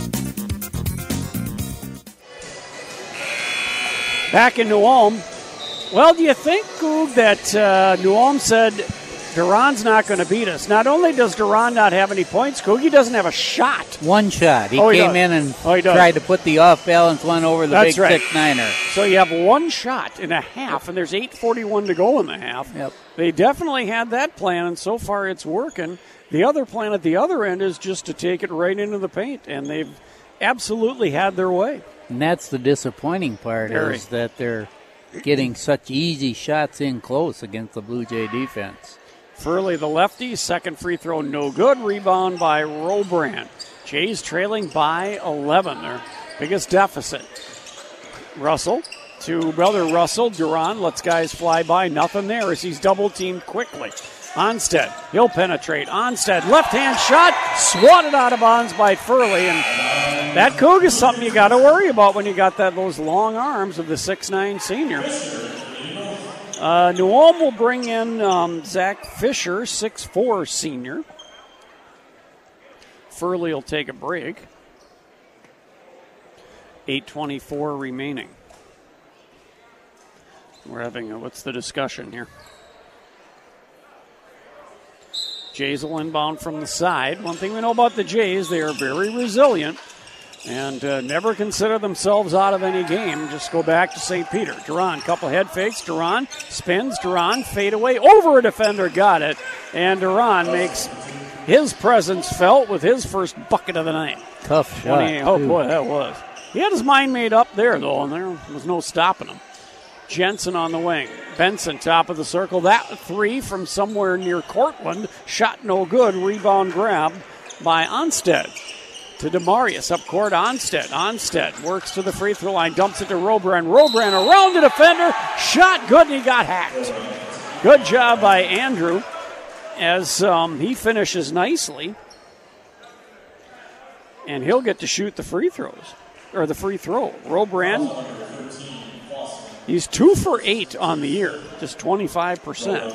Back in New Ulm. Well, do you think, Goog, that New Ulm said Duran's not going to beat us? Not only does Duran not have any points, Goog, he doesn't have a shot. One shot. He came in and tried to put the off-balance one over the big 6-9er. So you have one shot in a half, and there's 8:41 to go in the half. Yep. They definitely had that plan, and so far it's working. The other plan at the other end is just to take it right into the paint, and they've absolutely had their way. And that's the disappointing part, is that they're getting such easy shots in close against the Blue Jay defense. Furley, the lefty, second free throw, no good. Rebound by Robran. Jays trailing by 11, their biggest deficit. Russell to brother Russell. Duran lets guys fly by. Nothing there as he's double-teamed quickly. Onstead, he'll penetrate. Onstead, left-hand shot, swatted out of bounds by Furley. And that Coug is something you got to worry about when you got those long arms of the 6'9 senior. New Ulm will bring in Zach Fisher, 6'4 senior. Furley will take a break. 8:24 remaining. We're having what's the discussion here? Jays will inbound from the side. One thing we know about the Jays, they are very resilient and never consider themselves out of any game. Just go back to St. Peter. Duran, couple head fakes. Duran spins. Duran fade away over a defender. Got it. And Duran makes his presence felt with his first bucket of the night. Tough shot. Oh, boy, that was. He had his mind made up there, though, and there was no stopping him. Jensen on the wing. Benson, top of the circle. That three from somewhere near Cortland. Shot no good. Rebound grab by Onstead. To Demarius, up court, Onstead. Onstead works to the free throw line, dumps it to Robran. Robran around the defender. Shot good, and he got hacked. Good job by Andrew as he finishes nicely. And he'll get to shoot the free throws, or the free throw. Robran, he's 2 for 8 on the year, just 25%.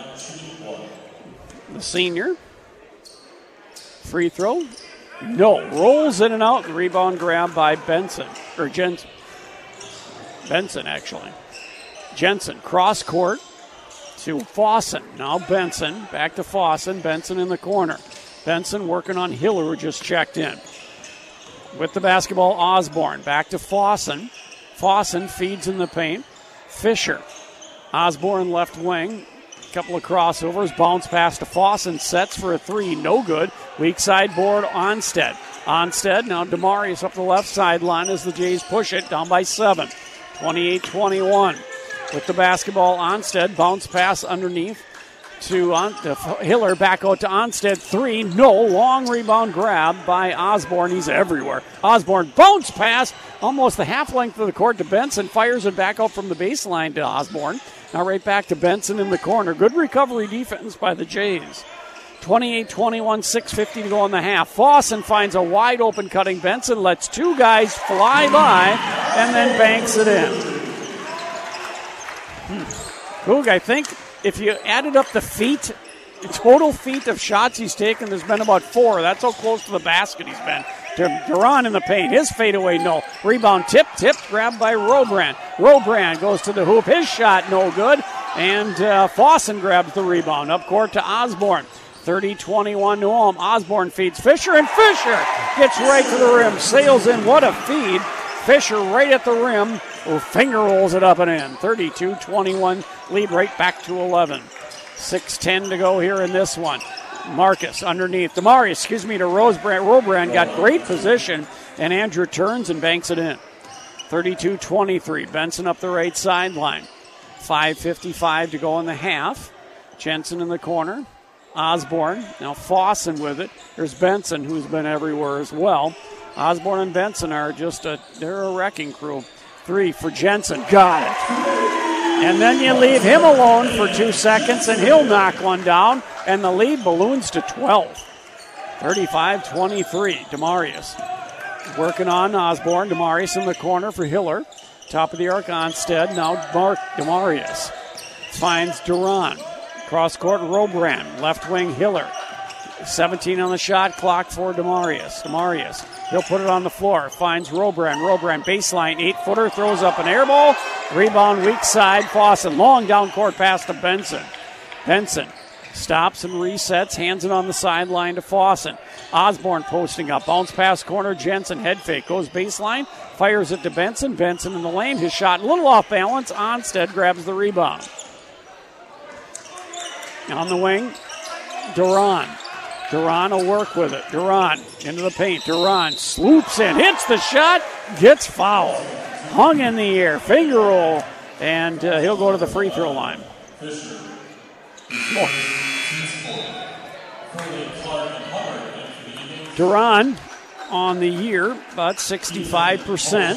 The senior, free throw, no, rolls in and out. The rebound grab by Benson, or Jensen. Benson, actually. Jensen, cross court to Fossen. Now Benson, back to Fossen. Benson in the corner. Benson working on Hiller, who just checked in. With the basketball, Osborne. Back to Fossen. Fossen feeds in the paint. Fisher. Osborne left wing. Couple of crossovers. Bounce pass to Fossen. Sets for a three. No good. Weak side board, Onstead. Onstead, now Demarius up the left sideline as the Jays push it. Down by 7. 28-21. With the basketball, Onstead. Bounce pass underneath to Hiller. Back out to Onstead. Three. No. Long rebound grab by Osborne. He's everywhere. Osborne bounce pass. Almost the half length of the court to Benson. Fires it back out from the baseline to Osborne. Now right back to Benson in the corner. Good recovery defense by the Jays. 28-21, 6:50 to go in the half. Fossen finds a wide open cutting Benson. Lets two guys fly by and then banks it in. Coug, I think if you added up the total feet of shots he's taken, there's been about 4. That's how close to the basket he's been. Duran in the paint. His fadeaway, no. Rebound tipped, grabbed by Robran. Robran goes to the hoop. His shot, no good. And Fossen grabs the rebound. Up court to Osborne. 30-21 New Ulm. Osborne feeds Fisher, and Fisher gets right to the rim. Sails in. What a feed. Fisher right at the rim. Finger rolls it up and in. 32-21, lead right back to 11. 6:10 to go here in this one. Marcus underneath. Demarius, to Robrand, got great position, and Andrew turns and banks it in. 32-23, Benson up the right sideline. 5:55 to go in the half. Jensen in the corner. Osborne, now Fossen with it. There's Benson, who's been everywhere as well. Osborne and Benson are they're a wrecking crew. 3 for Jensen, got it. And then you leave him alone for 2 seconds, and he'll knock one down, and the lead balloons to 12. 35-23, Demarius. Working on Osborne, Demarius in the corner for Hiller. Top of the arc, Onstead, now Demarius. Finds Duran. Cross court, Robrand. Left wing, Hiller. 17 on the shot clock for Demarius. He'll put it on the floor. Finds Robrand. Robrand baseline, 8-footer, throws up an air ball. Rebound, weak side, Fossen. Long down court pass to Benson. Benson stops and resets, hands it on the sideline to Fossen. Osborne posting up. Bounce pass corner, Jensen. Head fake. Goes baseline. Fires it to Benson. Benson in the lane. His shot a little off balance. Onstead grabs the rebound. On the wing, Duran. Duran will work with it. Duran into the paint. Duran swoops in, hits the shot, gets fouled. Hung in the air, finger roll, and he'll go to the free throw line. Duran on the year, about 65%.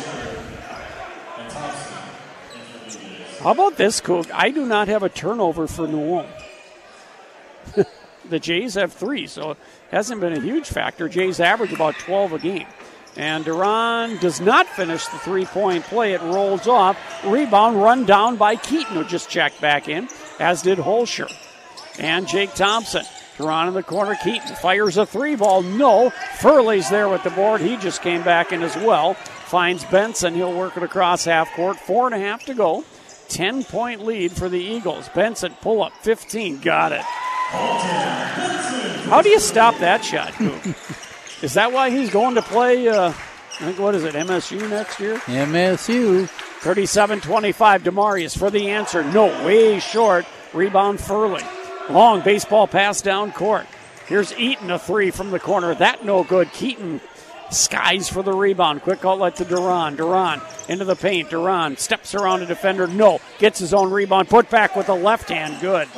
How about this, Cook? I do not have a turnover for New Ulm. The Jays have 3, so it hasn't been a huge factor. Jays average about 12 a game. And Duran does not finish the three-point play. It rolls off. Rebound run down by Keaton, who just checked back in, as did Holscher. And Jake Thompson. Duran in the corner. Keaton fires a 3-ball. No. Furley's there with the board. He just came back in as well. Finds Benson. He'll work it across half court. 4.5 to go. 10-point lead for the Eagles. Benson, pull up, 15. Got it. How do you stop that shot, Coop? Is that why he's going to play, I think, what is it, MSU next year? MSU. 37-25, Demarius for the answer. No, way short. Rebound, Furley. Long baseball pass down court. Here's Eaton, a 3 from the corner. That no good. Keaton skies for the rebound. Quick outlet to Duran. Duran into the paint. Duran steps around a defender. No. Gets his own rebound. Put back with the left hand. Good.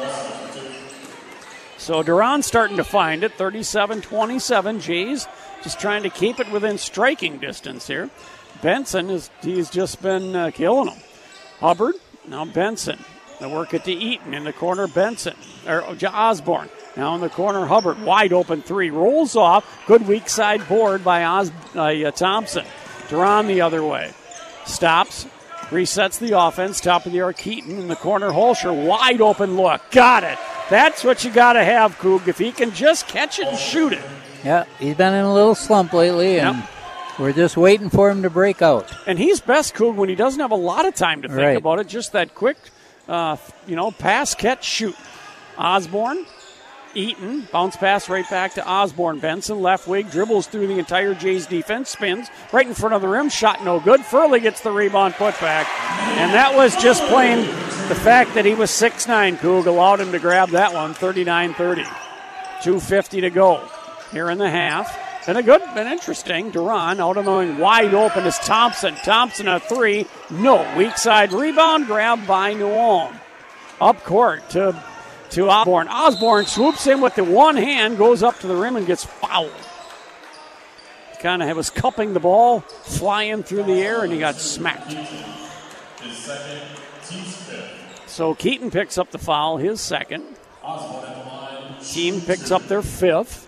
So Duran starting to find it. 37-27. Jays just trying to keep it within striking distance here. Benson, he's just been killing them. Hubbard, now Benson. They work it to Eaton in the corner. Benson, or Osborne. Now in the corner, Hubbard. Wide open 3. Rolls off. Good weak side board by Thompson. Duran the other way. Stops. Resets the offense. Top of the arc, Keaton in the corner. Holscher, wide open look. Got it. That's what you got to have, Coug. If he can just catch it and shoot it. Yeah, he's been in a little slump lately, and we're just waiting for him to break out. And he's best, Coug, when he doesn't have a lot of time to think about it. Just that quick, pass, catch, shoot. Osborne, Eaton, bounce pass right back to Osborne. Benson, left wing, dribbles through the entire Jays defense, spins right in front of the rim, shot no good. Furley gets the rebound, put back. And that was just plain the fact that he was 6'9", Coug, allowed him to grab that one, 39-30. 2:50 to go here in the half. Been interesting. Duran out on the wing, wide open is Thompson. Thompson a 3, no. Weak side rebound, grabbed by New Ulm. Up court to Osborne. Osborne swoops in with the one hand, goes up to the rim and gets fouled. Kind of was cupping the ball, flying through the air, and he got smacked. So Keaton picks up the foul, his second. Team picks up their 5th.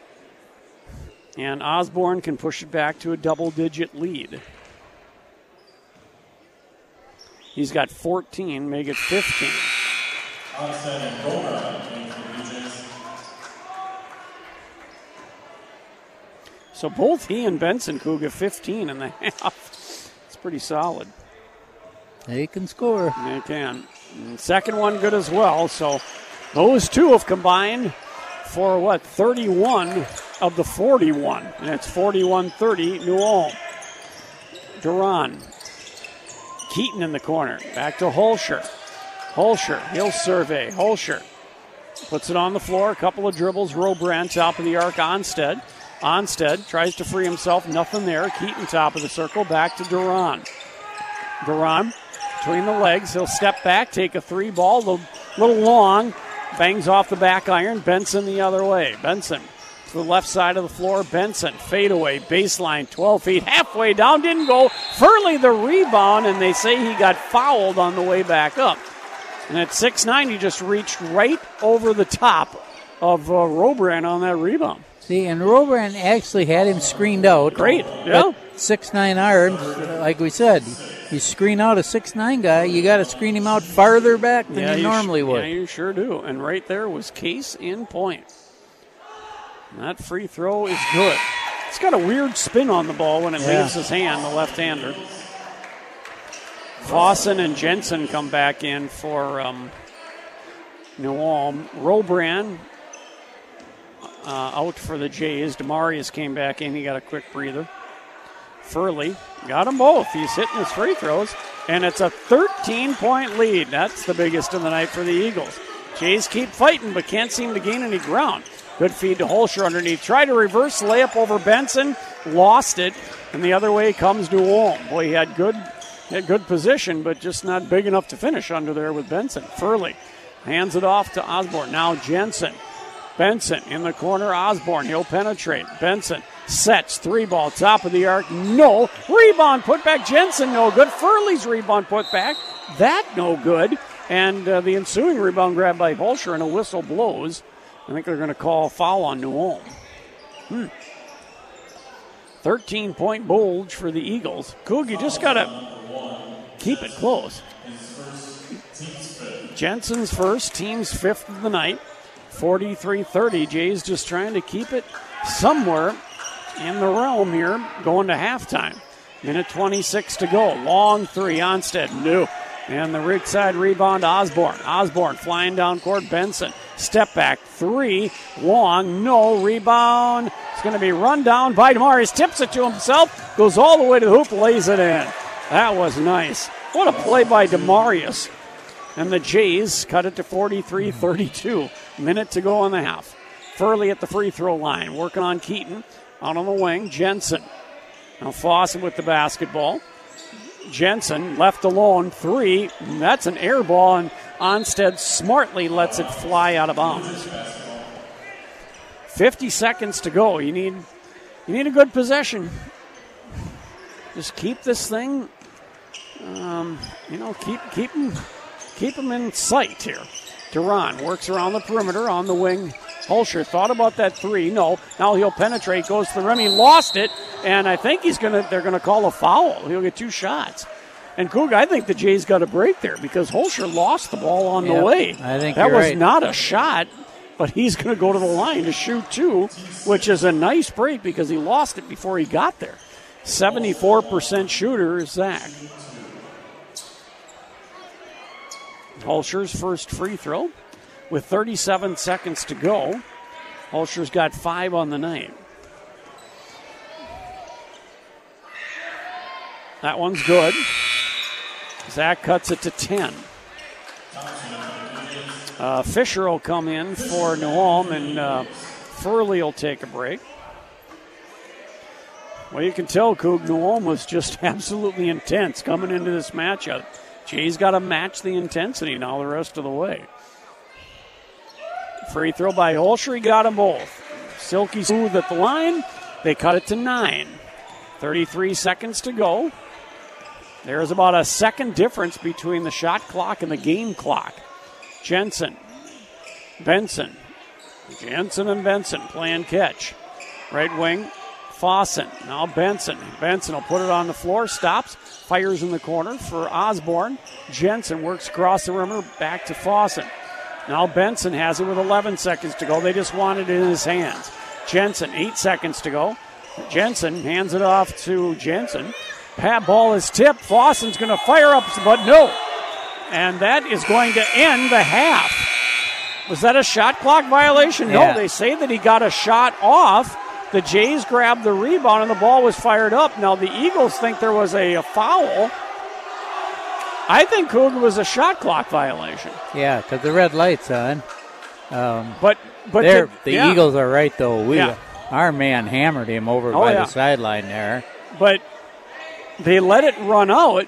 And Osborne can push it back to a double-digit lead. He's got 14, make it 15. So both he and Benson Coug have 15 in the half. It's pretty solid. They can score. They can. And second one good as well. So those two have combined for 31 of the 41. And it's 41-30 New Ulm. Duran. Keaton in the corner. Back to Holscher. Holscher, he'll survey. Holscher puts it on the floor. A couple of dribbles. Robran, top of the arc. Onstead. Onstead tries to free himself. Nothing there. Keaton, top of the circle. Back to Duran. Duran between the legs. He'll step back, take a three ball. A little long. Bangs off the back iron. Benson the other way. Benson to the left side of the floor. Benson, fadeaway, baseline, 12 feet, halfway down, didn't go. Furley the rebound, and they say he got fouled on the way back up. And at 6'9", he just reached right over the top of Robran on that rebound. See, and Robran actually had him screened out. Great, yeah. 6'9" arms, like we said. You screen out a 6'9" guy, you got to screen him out farther back than you normally would. Yeah, you sure do. And right there was Case in point. And that free throw is good. It's got a weird spin on the ball when it leaves his hand, the left-hander. Fossen and Jensen come back in for New Ulm. Robran out for the Jays. Demarius came back in. He got a quick breather. Furley got them both. He's hitting his free throws, and it's a 13-point lead. That's the biggest of the night for the Eagles. Jays keep fighting, but can't seem to gain any ground. Good feed to Holscher underneath. Tried to reverse layup over Benson, lost it, and the other way comes New Ulm. Boy, he had good position, but just not big enough to finish under there with Benson. Furley hands it off to Osborne. Now Jensen. Benson in the corner. Osborne, he'll penetrate. Benson sets, three ball, top of the arc, no. Rebound, put back, Jensen, no good. Furley's rebound, put back, that no good. And the ensuing rebound grabbed by Holscher, and a whistle blows. I think they're going to call a foul on New Ulm. 13-point bulge for the Eagles. Coug, you just got to keep it close. Jensen's first, team's fifth of the night. 43-30. Jays just trying to keep it somewhere in the realm here, going to halftime. Minute 26 to go. Long three. Onstead, no. And the right side rebound, Osborne. Osborne flying down court. Benson. Step back. Three. Long. No. Rebound. It's going to be run down by Demarius. Tips it to himself. Goes all the way to the hoop. Lays it in. That was nice. What a play by Demarius. And the Jays cut it to 43-32. Minute to go in the half. Furley at the free throw line. Working on Keaton. Out on the wing. Jensen. Now Fossen with the basketball. Jensen left alone. Three. That's an air ball, and Onstead smartly lets it fly out of bounds. 50 seconds to go. You need a good possession. Just keep this thing. Keep them in sight here. Duran works around the perimeter on the wing. Holscher thought about that three. No. Now he'll penetrate. Goes to the rim. He lost it. And I think they're going to call a foul. He'll get two shots. And Coug, I think the Jays got a break there because Holscher lost the ball on the way. I think that was right. Not a shot, but he's going to go to the line to shoot two, which is a nice break because he lost it before he got there. 74% shooter is Zach. Holscher's first free throw with 37 seconds to go. Holscher's got 5 on the night. That one's good. Zach cuts it to 10. Fisher will come in for New Ulm, and Furley will take a break. Well, you can tell, Coug, New Ulm was just absolutely intense coming into this matchup. Jay's got to match the intensity now the rest of the way. Free throw by Holscher. He got them both. Silky smooth at the line. They cut it to 9. 33 seconds to go. There's about a second difference between the shot clock and the game clock. Jensen. Benson. Jensen and Benson playing catch. Right wing. Fossen. Now Benson. Benson will put it on the floor. Stops. Fires in the corner for Osborne. Jensen works across the rim. Back to Fossen. Now Benson has it with 11 seconds to go. They just want it in his hands. Jensen, 8 seconds to go. Jensen hands it off to Jensen. Ball is tipped. Fossen's going to fire up, but no. And that is going to end the half. Was that a shot clock violation? Yeah. No, they say that he got a shot off, The Jays grabbed the rebound, and the ball was fired up. Now, the Eagles think there was a foul. I think, Coog, was a shot clock violation. Yeah, because the red light's on. But the Eagles are right, though. Our man hammered him over by the sideline there. But they let it run out.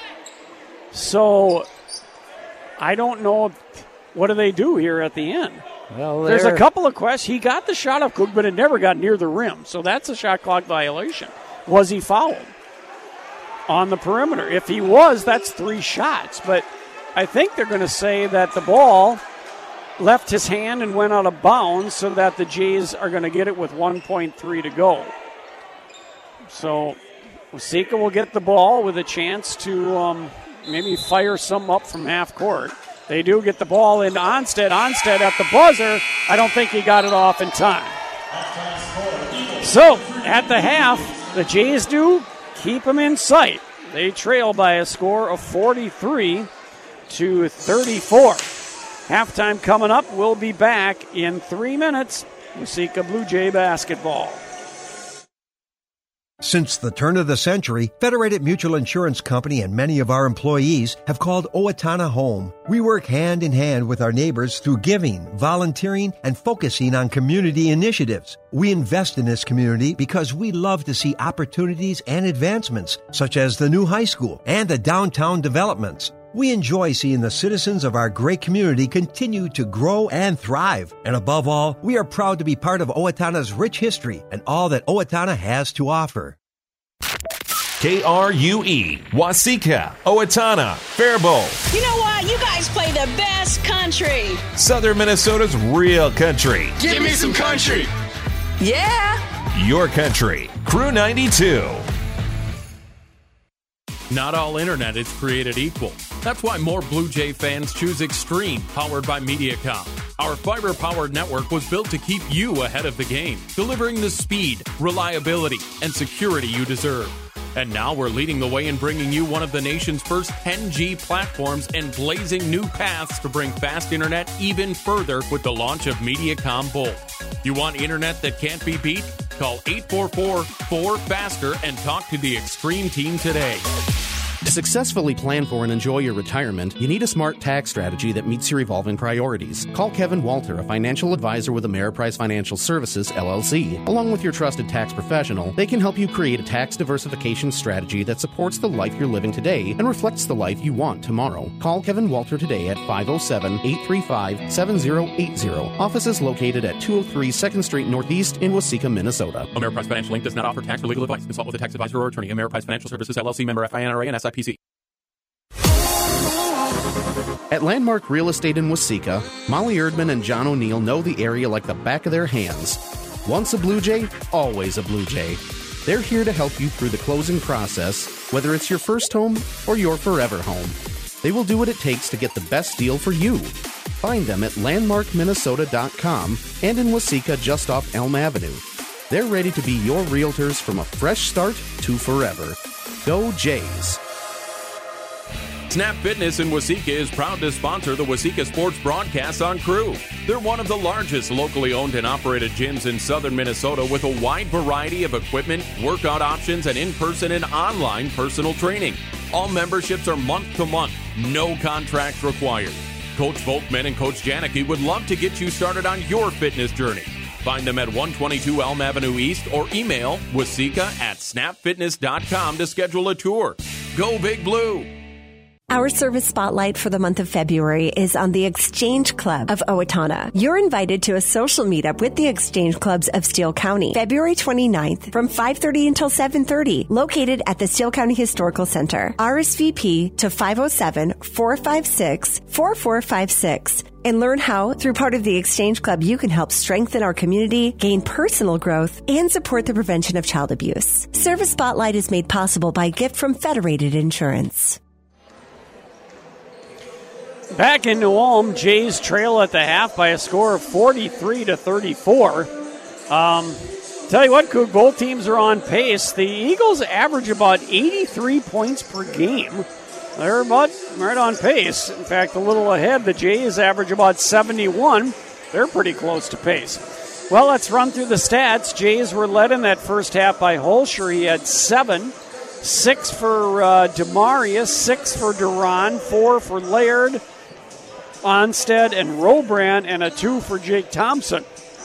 So I don't know what do they do here at the end. Well, there's a couple of questions. He got the shot up, Coog, but it never got near the rim. So that's a shot clock violation. Was he fouled on the perimeter? If he was, that's 3 shots. But I think they're going to say that the ball left his hand and went out of bounds so that the Jays are going to get it with 1.3 to go. So Waseca will get the ball with a chance to maybe fire some up from half court. They do get the ball into Onstead. Onstead at the buzzer. I don't think he got it off in time. So at the half, the Jays do keep them in sight. They trail by a score of 43-34. Halftime coming up. We'll be back in 3 minutes. Waseca Blue Jay basketball. Since the turn of the century, Federated Mutual Insurance Company and many of our employees have called Owatonna home. We work hand in hand with our neighbors through giving, volunteering, and focusing on community initiatives. We invest in this community because we love to see opportunities and advancements, such as the new high school and the downtown developments. We enjoy seeing the citizens of our great community continue to grow and thrive. And above all, we are proud to be part of Owatonna's rich history and all that Owatonna has to offer. KRUE, Waseca, Owatonna, Faribault. You know what? You guys play the best country. Southern Minnesota's real country. Give me some country. Yeah. Your country. Crew 92. Not all internet is created equal. That's why more Blue Jay fans choose Extreme, powered by Mediacom. Our fiber-powered network was built to keep you ahead of the game, delivering the speed, reliability, and security you deserve. And now we're leading the way in bringing you one of the nation's first 10G platforms and blazing new paths to bring fast internet even further with the launch of Mediacom Bolt. You want internet that can't be beat? Call 844-4FASTER and talk to the Extreme team today. To successfully plan for and enjoy your retirement, you need a smart tax strategy that meets your evolving priorities. Call Kevin Walter, a financial advisor with Ameriprise Financial Services, LLC. Along with your trusted tax professional, they can help you create a tax diversification strategy that supports the life you're living today and reflects the life you want tomorrow. Call Kevin Walter today at 507-835-7080. Office is located at 203 2nd Street Northeast in Waseca, Minnesota. Ameriprise Financial Inc. does not offer tax or legal advice. Consult with a tax advisor or attorney. Ameriprise Financial Services, LLC, member FINRA and SIPC. At Landmark Real Estate in Waseca, Molly Erdman and John O'Neill know the area like the back of their hands. Once a Blue Jay, always a Blue Jay. They're here to help you through the closing process, whether it's your first home or your forever home. They will do what it takes to get the best deal for you. Find them at landmarkminnesota.com and in Waseca just off Elm Avenue. They're ready to be your realtors from a fresh start to forever. Go Jays. Snap Fitness in Waseca is proud to sponsor the Waseca Sports broadcasts on Crew. They're one of the largest locally owned and operated gyms in southern Minnesota with a wide variety of equipment, workout options, and in-person and online personal training. All memberships are month to month, no contracts required. Coach Volkman and Coach Janicki would love to get you started on your fitness journey. Find them at 122 Elm Avenue East or email waseca@snapfitness.com to schedule a tour. Go Big Blue! Our service spotlight for the month of February is on the Exchange Club of Owatonna. You're invited to a social meetup with the Exchange Clubs of Steele County, February 29th from 5:30 until 7:30, located at the Steele County Historical Center. RSVP to 507-456-4456. And learn how, through part of the Exchange Club, you can help strengthen our community, gain personal growth, and support the prevention of child abuse. Service Spotlight is made possible by a gift from Federated Insurance. Back in New Ulm, Jays trail at the half by a score of 43-34. Tell you what, Coug, both teams are on pace. The Eagles average about 83 points per game. They're about right on pace. In fact, a little ahead. The Jays average about 71. They're pretty close to pace. Well, let's run through the stats. Jays were led in that first half by Holscher. He had 7, 6 for Demarius, 6 for Duran, 4 for Laird, Onstead, and Robrand, and a 2 for Jake Thompson.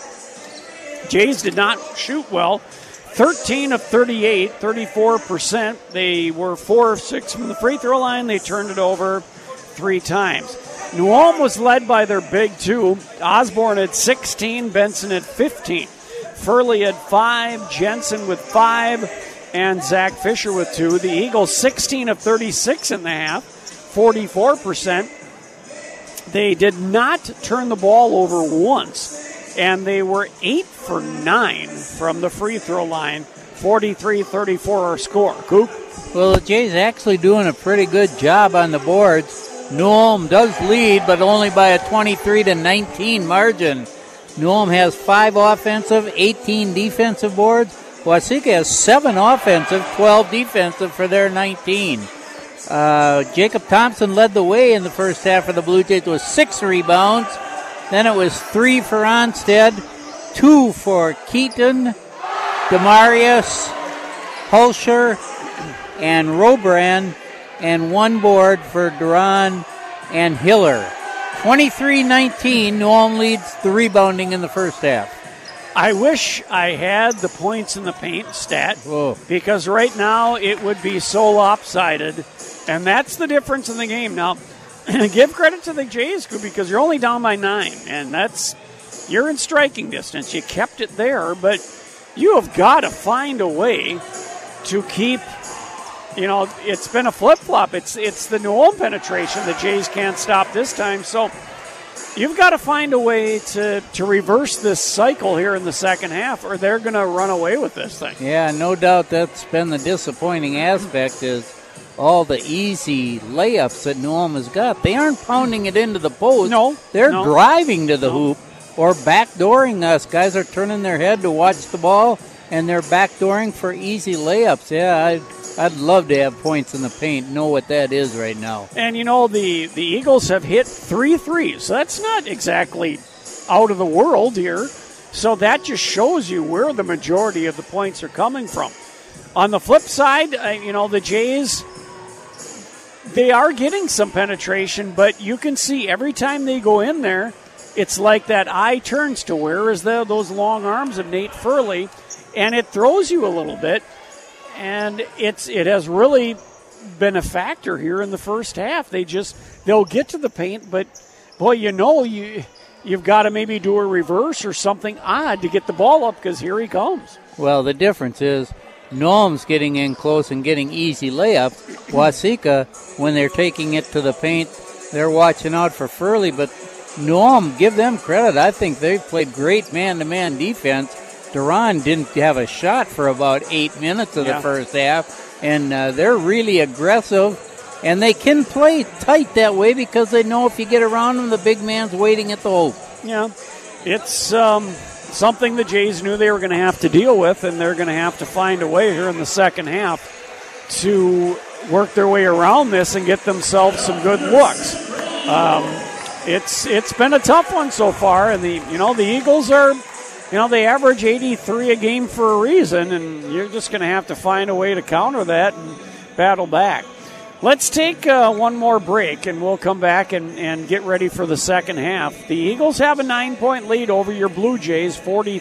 Jays did not shoot well. 13 of 38, 34%. They were 4 of 6 from the free throw line. They turned it over 3 times. New Ulm was led by their big 2. Osborne had 16, Benson had 15. Furley had 5, Jensen with 5, and Zach Fisher with 2. The Eagles 16 of 36 in the half, 44%. They did not turn the ball over once, and they were 8 for 9 from the free throw line. 43-34 our score. Coop? Well, the Jays actually doing a pretty good job on the boards. New Ulm does lead, but only by a 23-19 margin. New Ulm has 5 offensive, 18 defensive boards. Waseca has 7 offensive, 12 defensive for their 19. Jacob Thompson led the way in the first half for the Blue Jays with 6 rebounds. Then it was 3 for Onstead, 2 for Keaton, Demarius, Holscher, and Robrand, and 1 board for Duran and Hiller. 23-19, New Ulm leads the rebounding in the first half. I wish I had the points in the paint stat, because right now it would be so lopsided, and that's the difference in the game. Now, give credit to the Jays, because you're only down by 9, and you're in striking distance. You kept it there, but you have got to find a way to keep. It's been a flip-flop. It's the New Ulm penetration. The Jays can't stop this time. So you've got to find a way to reverse this cycle here in the second half, or they're going to run away with this thing. Yeah, no doubt that's been the disappointing aspect is all the easy layups that New Ulm has got. They aren't pounding it into the post. No. They're driving to the hoop or backdooring us. Guys are turning their head to watch the ball, and they're backdooring for easy layups. Yeah, I'd love to have points in the paint, know what that is right now. And, the Eagles have hit 3 threes, so that's not exactly out of the world here. So that just shows you where the majority of the points are coming from. On the flip side, the Jays, they are getting some penetration, but you can see every time they go in there, it's like that eye turns to where is those long arms of Nate Furley, and it throws you a little bit. And it has really been a factor here in the first half. They'll get to the paint, but boy, you've got to maybe do a reverse or something odd to get the ball up, because here he comes. Well, the difference is New Ulm's getting in close and getting easy layups. Waseca, when they're taking it to the paint, they're watching out for Furley, but New Ulm, give them credit. I think they've played great man-to-man defense. Duran didn't have a shot for about 8 minutes of the first half, and they're really aggressive, and they can play tight that way because they know if you get around them, the big man's waiting at the hoop. Yeah, it's something the Jays knew they were going to have to deal with, and they're going to have to find a way here in the second half to work their way around this and get themselves some good looks. It's been a tough one so far, and the Eagles are. They average 83 a game for a reason, and you're just going to have to find a way to counter that and battle back. Let's take one more break, and we'll come back and get ready for the second half. The Eagles have a 9-point lead over your Blue Jays,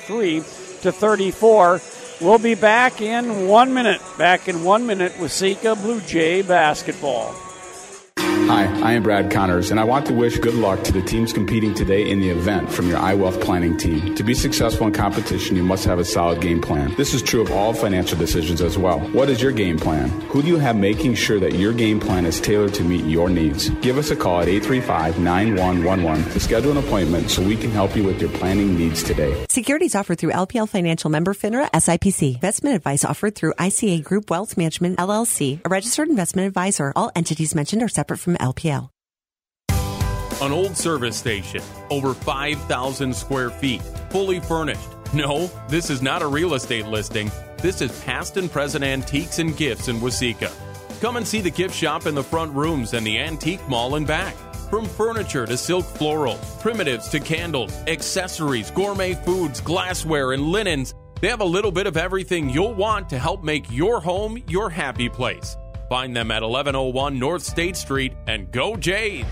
43-34. We'll be back in 1 minute. Back in 1 minute with Waseca Blue Jay basketball. Hi, I am Brad Connors, and I want to wish good luck to the teams competing today in the event from your iWealth planning team. To be successful in competition, you must have a solid game plan. This is true of all financial decisions as well. What is your game plan? Who do you have making sure that your game plan is tailored to meet your needs? Give us a call at 835-9111 to schedule an appointment so we can help you with your planning needs today. Securities offered through LPL Financial Member FINRA SIPC. Investment advice offered through ICA Group Wealth Management LLC, a registered investment advisor. All entities mentioned are separate from LPL. An old service station, over 5,000 square feet, fully furnished. No, this is not a real estate listing. This is past and present antiques and gifts in Waseca. Come and see the gift shop in the front rooms and the antique mall in back. From furniture to silk floral, primitives to candles, accessories, gourmet foods, glassware, and linens, they have a little bit of everything you'll want to help make your home your happy place. Find them at 1101 North State Street, and go Jays!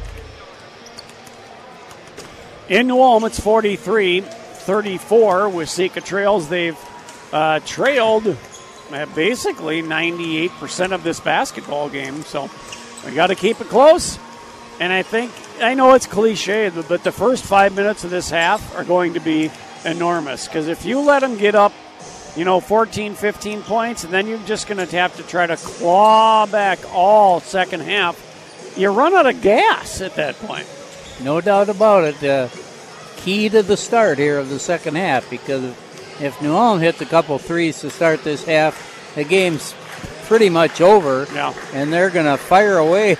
In New Ulm, it's 43-34. Waseca trails. They've trailed basically 98% of this basketball game, so we got to keep it close. And I know it's cliche, but the first 5 minutes of this half are going to be enormous, because if you let them get up 14, 15 points, and then you're just going to have to try to claw back all second half, you run out of gas at that point. No doubt about it. Key to the start here of the second half, because if New Ulm hits a couple threes to start this half, the game's pretty much over, and they're going to fire away.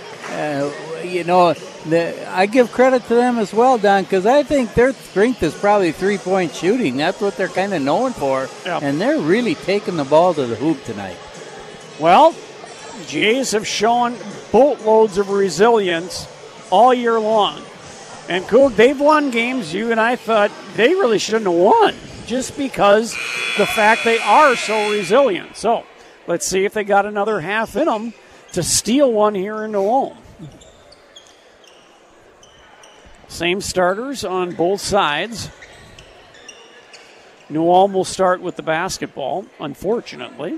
I give credit to them as well, Don, because I think their strength is probably three-point shooting. That's what they're kind of known for, and they're really taking the ball to the hoop tonight. Well, Jays have shown boatloads of resilience all year long. And Coug, they've won games you and I thought they really shouldn't have won, just because the fact they are so resilient. So let's see if they got another half in them to steal one here in New Ulm. Same starters on both sides. New Ulm will start with the basketball, unfortunately.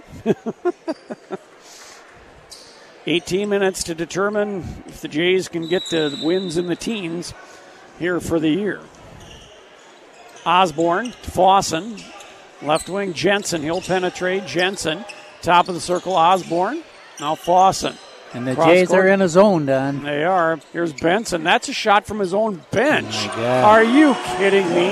18 minutes to determine if the Jays can get the wins in the teens here for the year. Osborne, Fossen, left wing Jensen. He'll penetrate. Jensen, top of the circle, Osborne. Now Fossen. And the Jays are in a zone, Don. They are. Here's Benson. That's a shot from his own bench. Are you kidding me?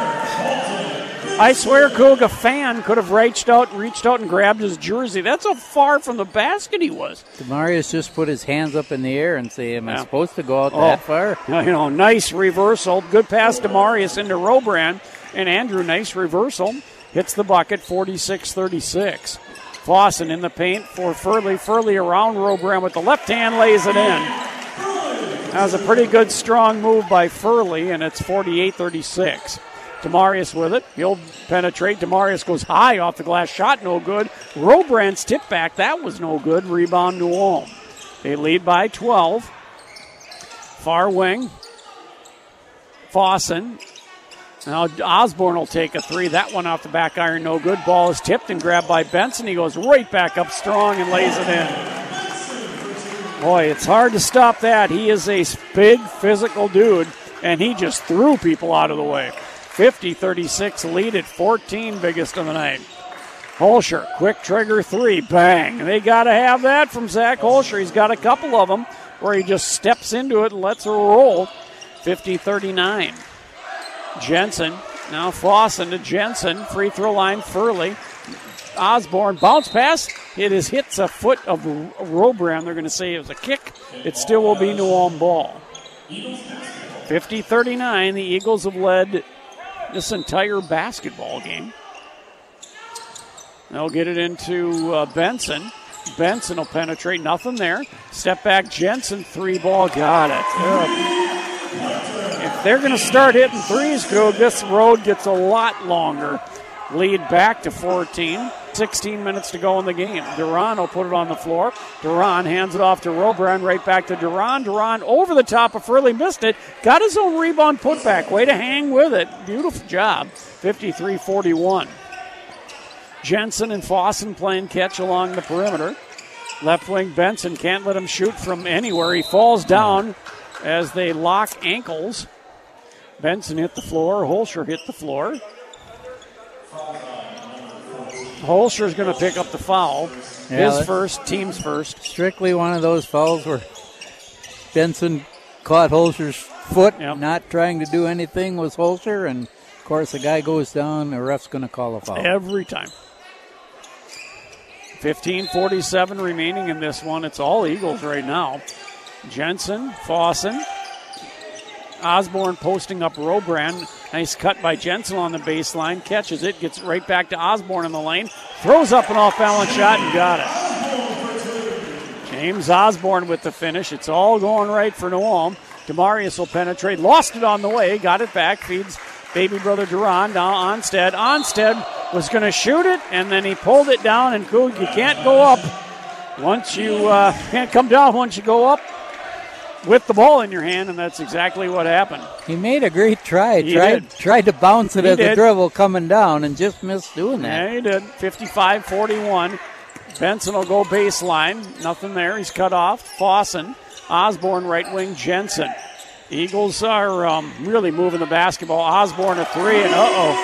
I swear, Coug, a fan could have reached out and grabbed his jersey. That's how far from the basket he was. Demarius just put his hands up in the air and say, am I supposed to go out that far? Nice reversal. Good pass, Demarius into Robrand. And Andrew, nice reversal. Hits the bucket, 46-36. Fossen in the paint for Furley. Furley around Robrand with the left hand, lays it in. That was a pretty good, strong move by Furley, and it's 48-36. Demarius with it. He'll penetrate. Demarius goes high off the glass. Shot no good. Robrand's tip back. That was no good. Rebound New Ulm. They lead by 12. Far wing. Fossen. Now Osborne will take a three. That one off the back iron, no good. Ball is tipped and grabbed by Benson. He goes right back up strong and lays it in. Boy, it's hard to stop that. He is a big physical dude, and he just threw people out of the way. 50-36 lead at 14, biggest of the night. Holscher, quick trigger three, bang. They got to have that from Zach Holscher. He's got a couple of them where he just steps into it and lets it roll. 50-39. Jensen, now Fossen to Jensen, free throw line, Furley. Osborne, bounce pass. It hits a foot of Robrand. They're going to say it was a kick. It still will be New Ulm ball. 50-39, the Eagles have led this entire basketball game. They'll get it into Benson. Benson will penetrate, nothing there. Step back, Jensen, three ball, got it. If they're going to start hitting threes, this road gets a lot longer. Lead back to 14. 16 minutes to go in the game. Duran will put it on the floor. Duran hands it off to Robrand, right back to Duran. Duran over the top of Furley, missed it. Got his own rebound putback. Way to hang with it. Beautiful job. 53-41. Jensen and Fossen playing catch along the perimeter. Left wing Benson can't let him shoot from anywhere. He falls down as they lock ankles. Benson hit the floor. Holscher hit the floor. Holscher's going to pick up the foul. His first, team's first. Strictly one of those fouls where Benson caught Holscher's foot, not trying to do anything with Holscher, and of course the guy goes down, the ref's going to call a foul. Every time. 15:47 remaining in this one. It's all Eagles right now. Jensen, Fossen. Osborne posting up Robrand. Nice cut by Jensen on the baseline. Catches it, gets it right back to Osborne in the lane. Throws up an off-balance shot and got it. James Osborne with the finish. It's all going right for New Ulm. Demarius will penetrate. Lost it on the way. Got it back. Feeds baby brother Duran. Now Onstead. Onstead was going to shoot it, and then he pulled it down. And Coug, you can't go up once you can't come down once you go up with the ball in your hand, and that's exactly what happened. He made a great try. Tried to bounce it He as did. a dribble coming down and just missed doing that. Yeah, he did. 55-41. Benson will go baseline. Nothing there. He's cut off. Fossen. Osborne right wing. Jensen. Eagles are really moving the basketball. Osborne a three, and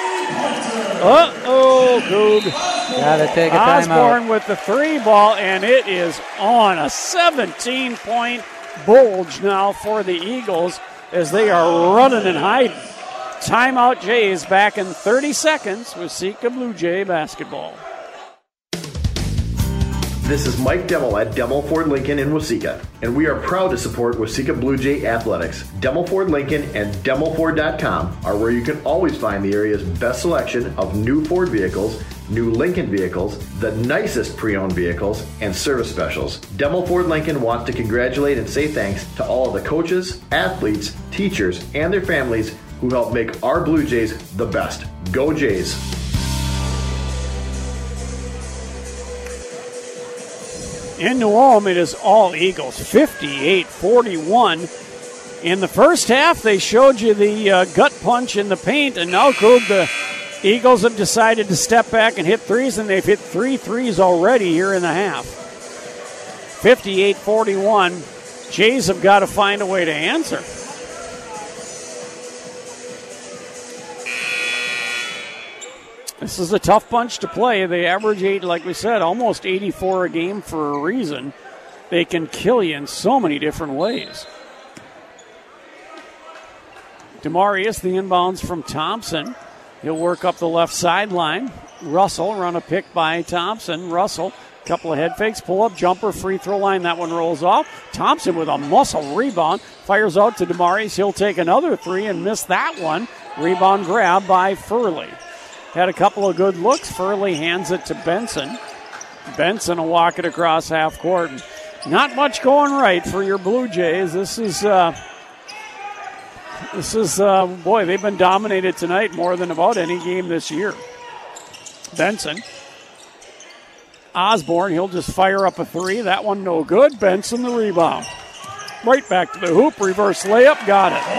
Coug. Gotta take a timeout. Osborne with the three ball, and it is on. A 17-point bulge now for the Eagles as they are running and hiding. Timeout Jays back in 30 seconds with Waseca Blue Jay basketball. This is Mike Demmel at Demmel Ford Lincoln in Waseca, and we are proud to support Waseca Blue Jay Athletics. Demmel Ford Lincoln and DemmelFord.com are where you can always find the area's best selection of new Ford vehicles, new Lincoln vehicles, the nicest pre-owned vehicles, and service specials. Demmel Ford Lincoln wants to congratulate and say thanks to all of the coaches, athletes, teachers, and their families who help make our Blue Jays the best. Go Jays! In New Ulm, it is all Eagles, 58-41. In the first half, they showed you the gut punch in the paint, and now Coug, the Eagles have decided to step back and hit threes, and they've hit 3 threes already here in the half. 58-41. Jays have got to find a way to answer. This is a tough bunch to play. They average, like we said, almost 84 a game for a reason. They can kill you in so many different ways. Demarius, the inbounds from Thompson. He'll work up the left sideline. Russell, run a pick by Thompson. Russell, couple of head fakes, pull-up jumper, free throw line. That one rolls off. Thompson with a muscle rebound. Fires out to Demarius. He'll take another three and miss that one. Rebound grab by Furley. Had a couple of good looks. Furley hands it to Benson. Benson will walk it across half court. Not much going right for your Blue Jays. This is boy, they've been dominated tonight more than about any game this year. Benson. Osborne, he'll just fire up a three. That one no good. Benson the rebound. Right back to the hoop. Reverse layup. Got it.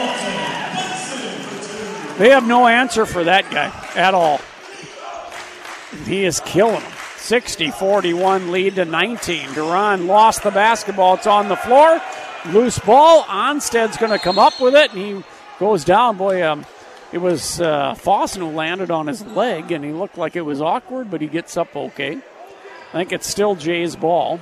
They have no answer for that guy at all. He is killing them. 60-41 lead to 19. Duran lost the basketball. It's on the floor. Loose ball. Onstead's going to come up with it, and he goes down. Boy, it was Fossen who landed on his leg, and he looked like it was awkward, but he gets up okay. I think it's still Jay's ball.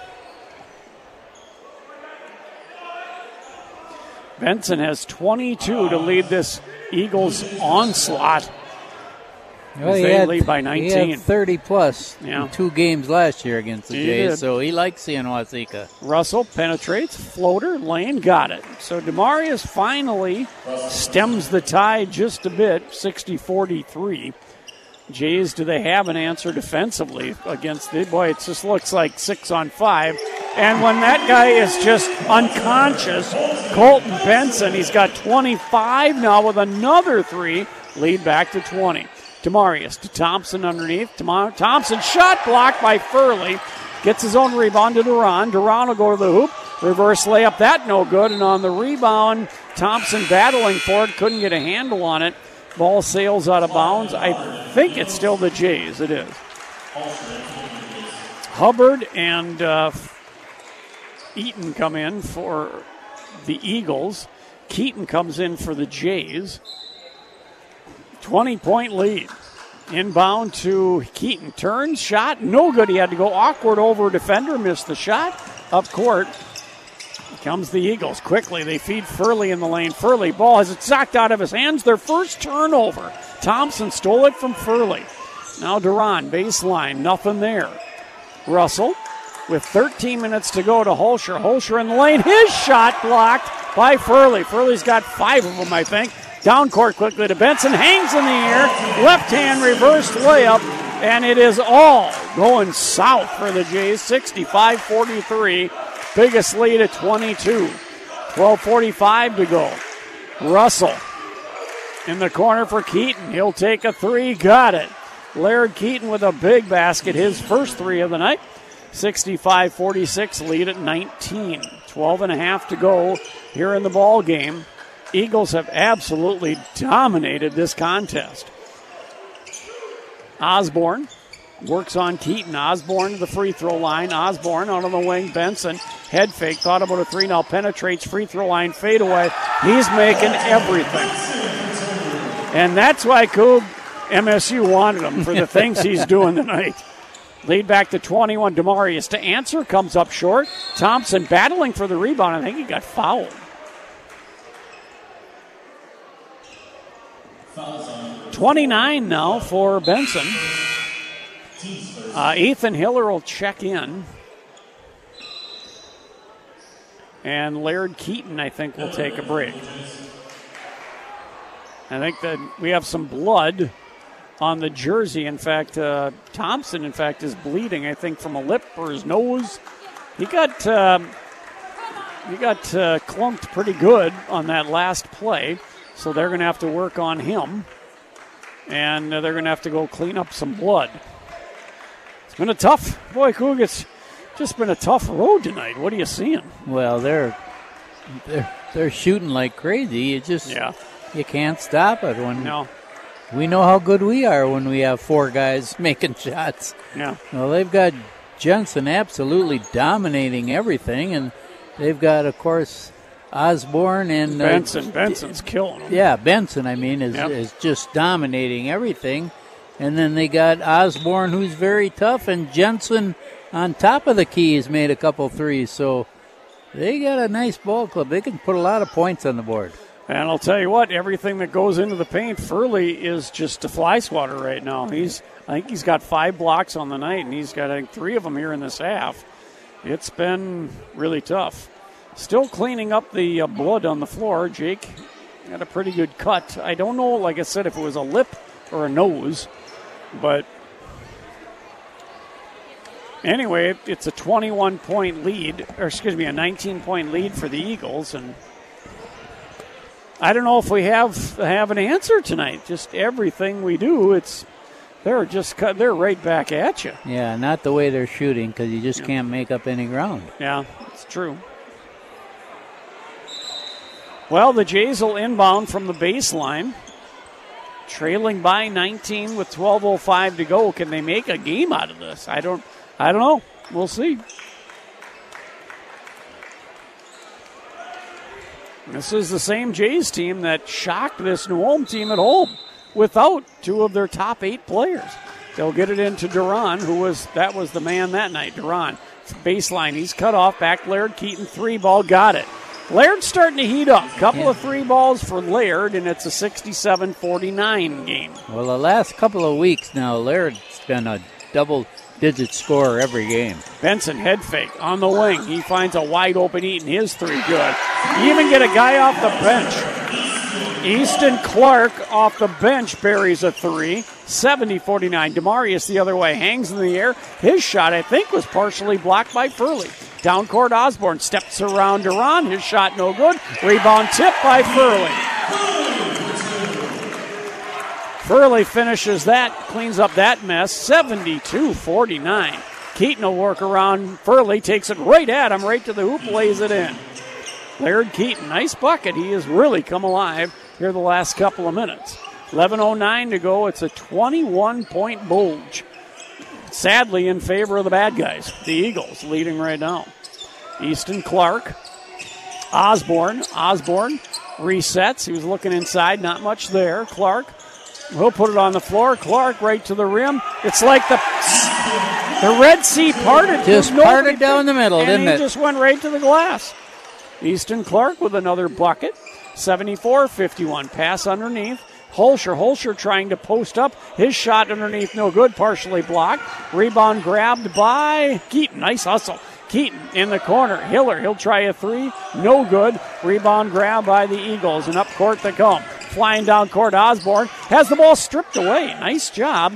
Benson has 22 to lead this Eagles onslaught. Well, they lead by 19. He had 30-plus in 2 games last year against the Jays, so he likes seeing Waseca. Russell penetrates, floater, lane, got it. So Demarius finally stems the tide just a bit, 60-43. Jays, do they have an answer defensively against the boy? It just looks like 6-on-5. And when that guy is just unconscious, Colton Benson, he's got 25 now with another three, lead back to 20. Demarius to Thompson underneath. Thompson shot blocked by Furley. Gets his own rebound to Duran. Duran will go to the hoop. Reverse layup, that no good. And on the rebound, Thompson battling for it. Couldn't get a handle on it. Ball sails out of bounds. I think it's still the Jays. It is. Hubbard and Eaton come in for the Eagles. Keaton comes in for the Jays. 20-point lead. Inbound to Keaton. Turns, shot, no good. He had to go awkward over a defender, missed the shot. Up court comes the Eagles. Quickly, they feed Furley in the lane. Furley, ball has it knocked out of his hands. Their first turnover. Thompson stole it from Furley. Now Duran, baseline, nothing there. Russell with 13 minutes to go to Holscher. Holscher in the lane. His shot blocked by Furley. Furley's got 5 of them, I think. Down court quickly to Benson. Hangs in the air. Left hand reversed layup. And it is all going south for the Jays. 65-43. biggest lead at 22. 12:45 to go. Russell in the corner for Keaton. He'll take a three. Got it. Laird Keaton with a big basket, his first three of the night. 65-46 lead at 19. 12.5 to go here in the ball game. Eagles have absolutely dominated this contest. Osborne works on Keaton. Osborne to the free throw line. Osborne out on the wing. Benson head fake. Thought about a three. Now penetrates free throw line. Fade away. He's making everything. And that's why Coug MSU wanted him for the things he's doing tonight. Lead back to 21. Demarius to answer. Comes up short. Thompson battling for the rebound. I think he got fouled. 29 now for Benson. Ethan Hiller will check in. And Laird Keaton, I think, will take a break. I think that we have some blood on the jersey. In fact, Thompson, is bleeding, I think, from a lip or his nose. He got clunked pretty good on that last play, so they're going to have to work on him. And they're going to have to go clean up some blood. It's been a tough, Coug, it's just been a tough road tonight. What are you seeing? Well, they're shooting like crazy. You can't stop it. We know how good we are when we have four guys making shots. Yeah. Well, they've got Jensen absolutely dominating everything, and they've got, of course, Osborne and Benson. Benson's killing them. Yeah, Benson, is just dominating everything. And then they got Osborne, who's very tough, and Jensen on top of the key has made a couple threes. So they got a nice ball club. They can put a lot of points on the board. And I'll tell you what, everything that goes into the paint, Furley is just a fly swatter right now. I think he's got 5 blocks on the night, and he's got, 3 of them here in this half. It's been really tough. Still cleaning up the blood on the floor. Jake got a pretty good cut. I don't know, like I said, if it was a lip or a nose. But anyway, it's a 21-point lead, a 19-point lead for the Eagles. And I don't know if we have an answer tonight. Just everything we do, they're right back at you. Yeah, not the way they're shooting, because you just can't make up any ground. Yeah, it's true. Well, the Jays will inbound from the baseline, trailing by 19 with 12:05 to go. Can they make a game out of this? I don't know. We'll see. This is the same Jays team that shocked this New Ulm team at home without 2 of their top 8 players. They'll get it into Duran, that was the man that night. Duran, baseline, he's cut off. Back Laird Keaton, 3-ball, got it. Laird's starting to heat up. Couple of 3 balls for Laird, and it's a 67-49 game. Well, the last couple of weeks now, Laird's been a double-digit scorer every game. Benson head fake on the wing. He finds a wide-open Eaton. His 3 good. You even get a guy off the bench. Easton Clark off the bench buries a 3. 70-49. Demarius the other way. Hangs in the air. His shot, I think, was partially blocked by Furley. Down court, Osborne steps around Duran. His shot no good. Rebound tip by Furley. Furley finishes that, cleans up that mess. 72-49. Keaton will work around Furley, takes it right at him, right to the hoop, lays it in. Laird Keaton, nice bucket. He has really come alive here the last couple of minutes. 11:09 to go. It's a 21-point bulge. Sadly in favor of the bad guys. The Eagles leading right now. Easton Clark. Osborne resets. He was looking inside. Not much there. Clark will put it on the floor. Clark right to the rim. It's like the Red Sea parted. Just parted down the middle, didn't it? And he just went right to the glass. Easton Clark with another bucket. 74-51. Pass underneath. Holscher trying to post up. His shot underneath, no good, partially blocked. Rebound grabbed by Keaton. Nice hustle. Keaton in the corner. Hiller, he'll try a 3. No good. Rebound grab by the Eagles, and up court they come. Flying down court, Osborne has the ball stripped away. Nice job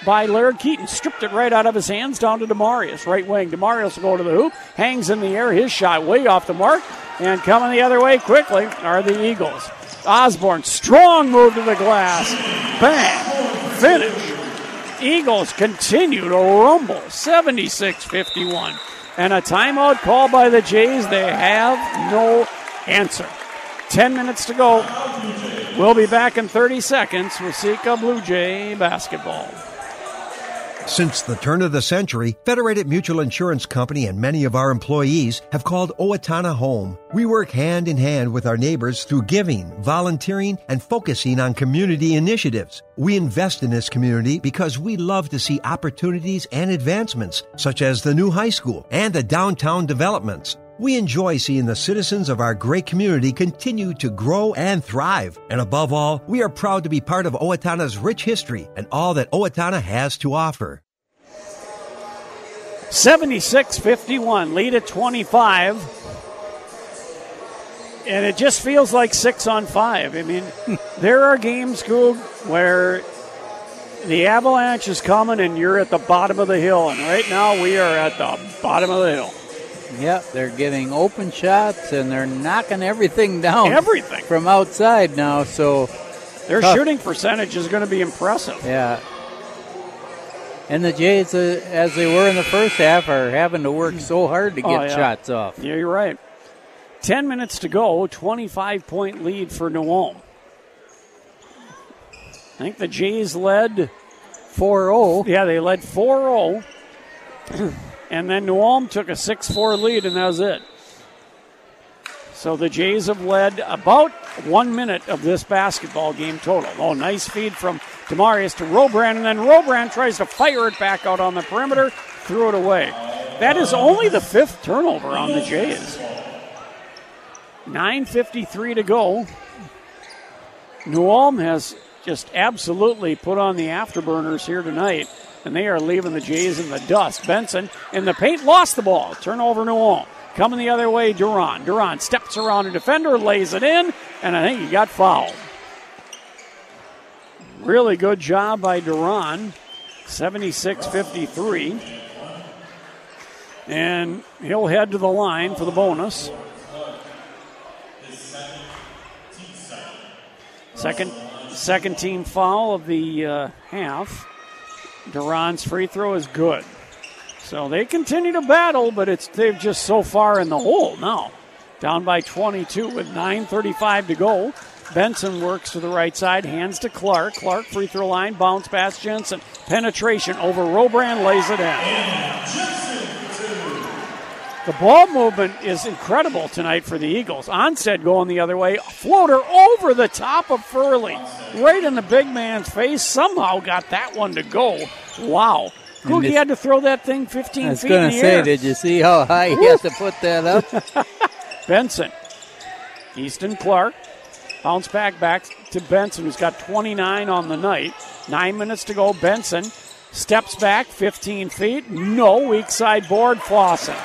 by Laird Keaton. Stripped it right out of his hands down to Demarius. Right wing. Demarius will go to the hoop. Hangs in the air. His shot way off the mark. And coming the other way quickly are the Eagles. Osborne, strong move to the glass. Bang. Finish. Eagles continue to rumble. 76-51. And a timeout called by the Jays. They have no answer. 10 minutes to go. We'll be back in 30 seconds. Waseca Blue Jay basketball. Since the turn of the century, Federated Mutual Insurance Company and many of our employees have called Owatonna home. We work hand in hand with our neighbors through giving, volunteering, and focusing on community initiatives. We invest in this community because we love to see opportunities and advancements, such as the new high school and the downtown developments. We enjoy seeing the citizens of our great community continue to grow and thrive. And above all, we are proud to be part of Owatonna's rich history and all that Owatonna has to offer. 76-51, lead at 25. And it just feels like 6 on 5. I mean, there are games, Goog, where the avalanche is coming and you're at the bottom of the hill. And right now we are at the bottom of the hill. Yep, they're getting open shots, and they're knocking everything down. Everything. From outside now, so... Their shooting percentage is going to be impressive. Yeah. And the Jays, as they were in the first half, are having to work so hard to get shots off. Yeah, you're right. 10 minutes to go, 25-point lead for New Ulm. I think the Jays led 4-0. Yeah, they led 4-0. And then New Ulm took a 6-4 lead, and that was it. So the Jays have led about 1 minute of this basketball game total. Oh, nice feed from Demarius to Robrand, and then Robrand tries to fire it back out on the perimeter, threw it away. That is only the 5th turnover on the Jays. 9:53 to go. New Ulm has just absolutely put on the afterburners here tonight, and they are leaving the Jays in the dust. Benson in the paint, lost the ball. Turnover New Ulm. Coming the other way, Duran. Duran steps around a defender, lays it in, and I think he got fouled. Really good job by Duran. 76-53. And he'll head to the line for the bonus. Second team foul of the half. Duran's free throw is good. So they continue to battle, but they've just so far in the hole now. Down by 22 with 9:35 to go. Benson works to the right side, hands to Clark. Clark, free throw line, bounce pass Jensen. Penetration over Robrand, lays it in. The ball movement is incredible tonight for the Eagles. Onstead going the other way. Floater over the top of Furley. Right in the big man's face. Somehow got that one to go. Wow. Googie had to throw that thing 15 feet in the air. I was going to say, did you see how high he had to put that up? Benson. Easton Clark. Bounce back to Benson, who's got 29 on the night. 9 minutes to go. Benson steps back 15 feet. No, weak side board. Fossen.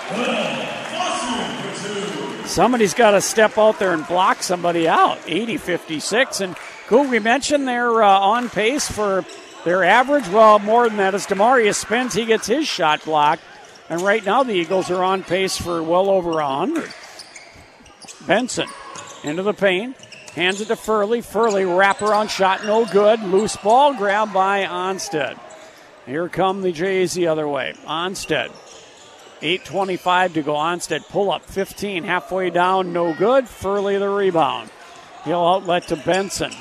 Somebody's got to step out there and block somebody out. 80-56. And Googie mentioned they're on pace for their average. Well, more than that, as Demarius spins, he gets his shot blocked. And right now the Eagles are on pace for well over 100. Benson into the paint. Hands it to Furley. Furley wraparound shot, no good. Loose ball grabbed by Onstead. Here come the Jays the other way. Onstead. 8:25 to go. Onstead pull up 15. Halfway down, no good. Furley the rebound. He'll outlet to Benson.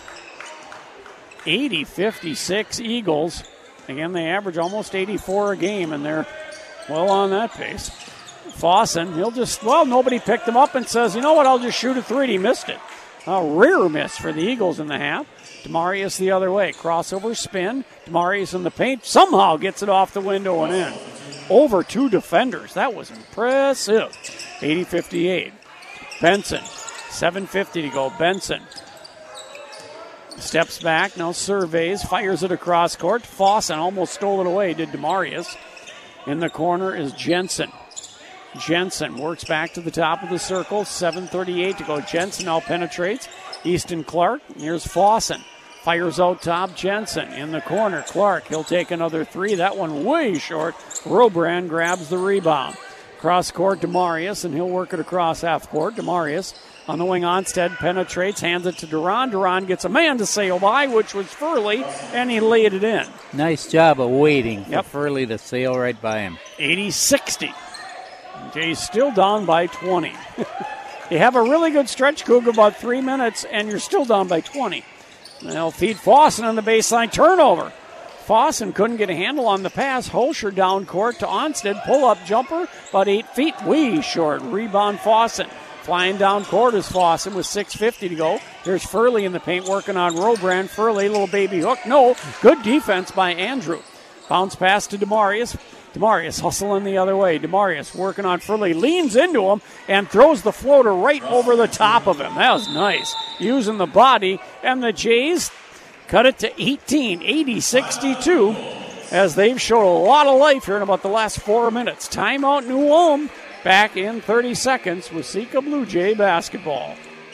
80-56 Eagles. Again, they average almost 84 a game, and they're well on that pace. Fossen, nobody picked him up and says, you know what, I'll just shoot a three. He missed it. A rear miss for the Eagles in the half. Demarius the other way. Crossover spin. Demarius in the paint. Somehow gets it off the window and in. Over 2 defenders. That was impressive. 80-58. Benson. 7:50 to go. Benson. Steps back, now surveys, fires it across court. Fossen almost stole it away, did Demarius. In the corner is Jensen. Jensen works back to the top of the circle. 7:38 to go. Jensen now penetrates. Easton Clark. Here's Fossen. Fires out top, Jensen in the corner. Clark, he'll take another three. That one way short. Robrand grabs the rebound. Cross court, Demarius, and he'll work it across half court. Demarius on the wing, Onstead penetrates, hands it to Duran. Duran gets a man to sail by, which was Furley, and he laid it in. Nice job of waiting for Furley to sail right by him. 80-60. Jay's still down by 20. You have a really good stretch, Coug, about 3 minutes, and you're still down by 20. They'll feed Fossen on the baseline. Turnover. Fossen couldn't get a handle on the pass. Holscher down court to Onstead. Pull-up jumper, about 8 feet. Way short. Rebound Fossen. Flying down court is Fossen with 6:50 to go. There's Furley in the paint working on Robrand. Furley, little baby hook. No. Good defense by Andrew. Bounce pass to Demarius. Demarius hustling the other way. Demarius working on Furley. Leans into him and throws the floater right over the top of him. That was nice. Using the body. And the Jays cut it to 18. 80-62 as they've showed a lot of life here in about the last 4 minutes. Timeout New Ulm. Back in 30 seconds with Waseca Blue Jay basketball.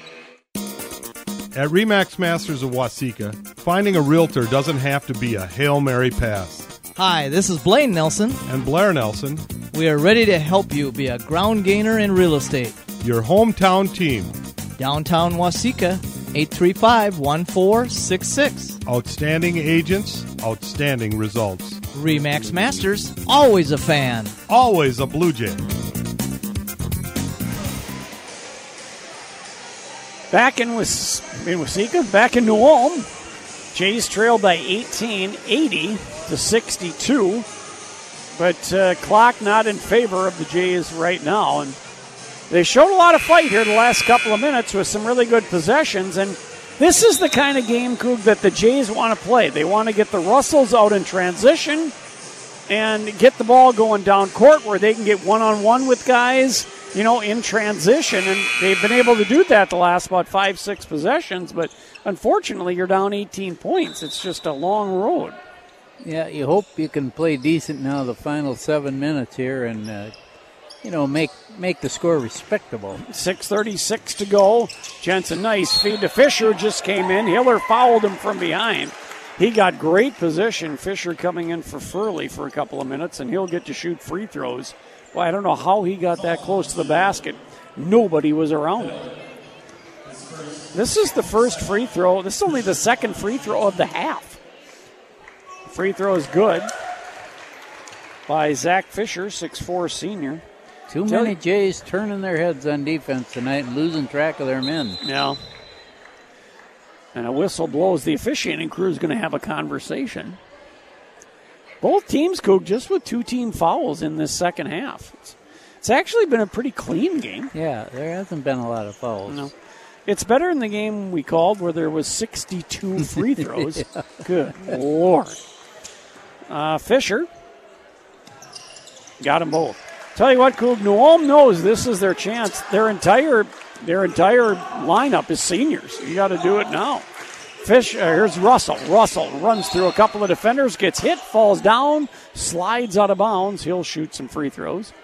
At RE/MAX Masters of Waseca, finding a realtor doesn't have to be a Hail Mary pass. Hi, this is Blaine Nelson. And Blair Nelson. We are ready to help you be a ground gainer in real estate. Your hometown team. Downtown Waseca, 835-1466. Outstanding agents, outstanding results. RE/MAX Masters, always a fan. Always a Blue Jay. Back in Waseca, back in New Ulm, Jays trailed by 18, 80-62. But clock not in favor of the Jays right now. And they showed a lot of fight here the last couple of minutes with some really good possessions. And this is the kind of game, Coug, that the Jays want to play. They want to get the Russells out in transition and get the ball going down court where they can get one-on-one with guys, in transition. And they've been able to do that the last about 5-6 possessions. But unfortunately, you're down 18 points. It's just a long road. Yeah, you hope you can play decent now the final 7 minutes here and, make the score respectable. 6:36 to go. Jensen, nice feed to Fisher, just came in. Hiller fouled him from behind. He got great position. Fisher coming in for Furley for a couple of minutes, and he'll get to shoot free throws. Well, I don't know how he got that close to the basket. Nobody was around him. This is the first free throw. This is only the second free throw of the half. Free throw is good by Zach Fisher, 6'4" senior. Too many Jays turning their heads on defense tonight and losing track of their men. Yeah. And a whistle blows. The officiating crew is going to have a conversation. Both teams, Coug, just with 2 team fouls in this second half. It's actually been a pretty clean game. Yeah, there hasn't been a lot of fouls. No. It's better in the game we called where there was 62 free throws. Yeah. Good Lord. Fisher got them both. Tell you what, Coug, New Ulm knows this is their chance. Their entire lineup is seniors. You got to do it now. Here's Russell. Russell runs through a couple of defenders, gets hit, falls down, slides out of bounds. He'll shoot some free throws.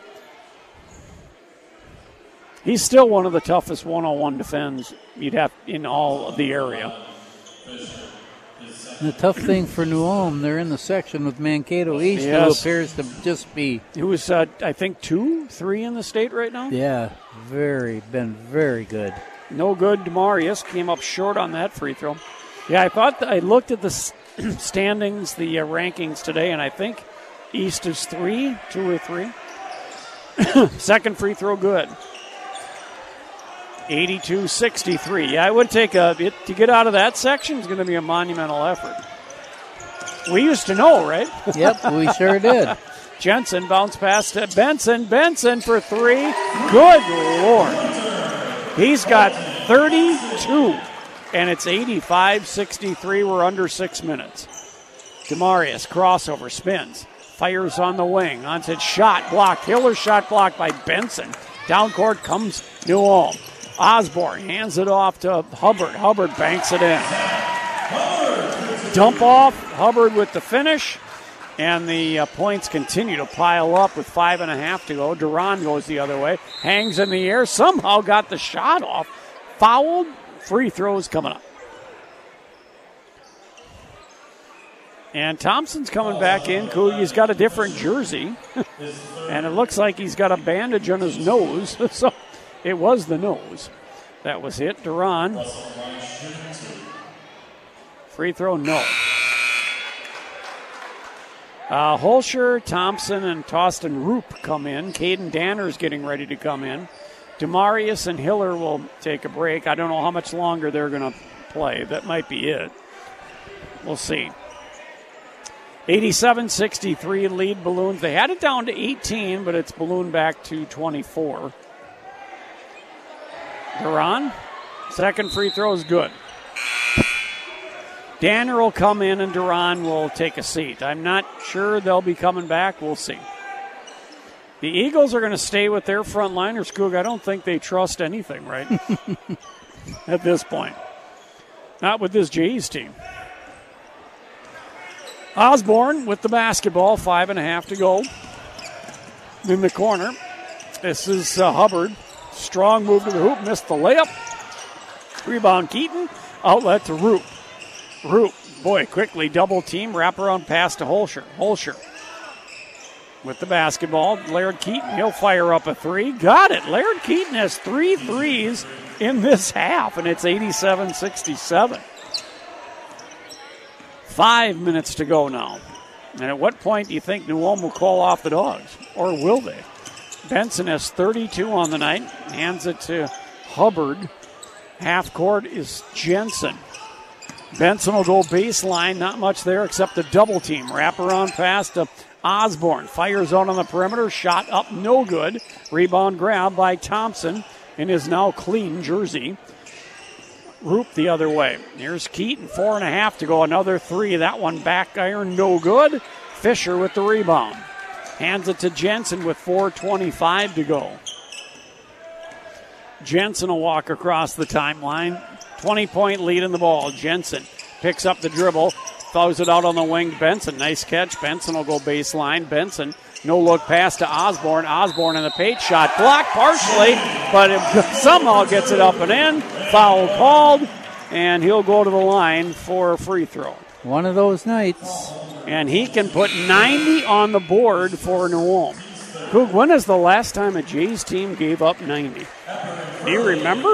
He's still one of the toughest one-on-one defends you'd have in all of the area. The tough thing for New Ulm, they're in the section with Mankato East, who appears to just be... He was, I think, 2-3 in the state right now? Yeah, been very good. No good. Demarius came up short on that free throw. Yeah, I looked at the standings, the rankings today, and I think East is 2 or 3. Second free throw good. 82-63. Yeah, it would take to get out of that section is going to be a monumental effort. We used to know, right? Yep, we sure did. Jensen bounce pass to Benson. Benson for 3. Good Lord. He's got 32, and it's 85-63. We're under 6 minutes. Demarius, crossover, spins, fires on the wing. Onset shot blocked. Hiller shot blocked by Benson. Down court comes New Ulm. Osborne hands it off to Hubbard. Hubbard banks it in. Dump off. Hubbard with the finish. And the points continue to pile up with 5.5 to go. Duran goes the other way. Hangs in the air. Somehow got the shot off. Fouled. Free throws coming up. And Thompson's coming back in. He's got a different jersey. And it looks like he's got a bandage on his nose. So it was the nose that was hit. Duran. Free throw, no. Holscher, Thompson, and Tostin Roop come in. Caden Danner's getting ready to come in. Demarius and Hiller will take a break. I don't know how much longer they're going to play. That might be it. We'll see. 87-63 lead Balloons. They had it down to 18, but it's ballooned back to 24. Duran, second free throw is good. Danner will come in and Duran will take a seat. I'm not sure they'll be coming back. We'll see. The Eagles are going to stay with their front liners, Coug. I don't think they trust anything, right? At this point. Not with this Jays team. Osborne with the basketball, 5.5 to go. In the corner. This is Hubbard. Strong move to the hoop, missed the layup. Rebound Keaton, outlet to Roop. Roop, boy, quickly double team, wraparound pass to Holscher. Holscher with the basketball. Laird Keaton, he'll fire up a three. Got it. Laird Keaton has 3 threes in this half, and it's 87-67. 5 minutes to go now. And at what point do you think New Ulm will call off the Dogs? Or will they? Benson has 32 on the night. Hands it to Hubbard. Half court is Jensen. Benson will go baseline. Not much there except a double team. Wraparound pass to Osborne. Fires out on the perimeter. Shot up, no good. Rebound grab by Thompson in his now clean jersey. Roop the other way. Here's Keaton, 4.5 to go. Another three. That one back iron, no good. Fisher with the rebound. Hands it to Jensen with 4:25 to go. Jensen will walk across the timeline. 20-point lead in the ball. Jensen picks up the dribble, throws it out on the wing. Benson, nice catch. Benson will go baseline. Benson, no look pass to Osborne. Osborne in the paint, shot blocked partially, but it somehow gets it up and in. Foul called, and he'll go to the line for a free throw. One of those nights. And he can put 90 on the board for New Ulm. Coug, when is the last time a Jays team gave up 90? Do you remember?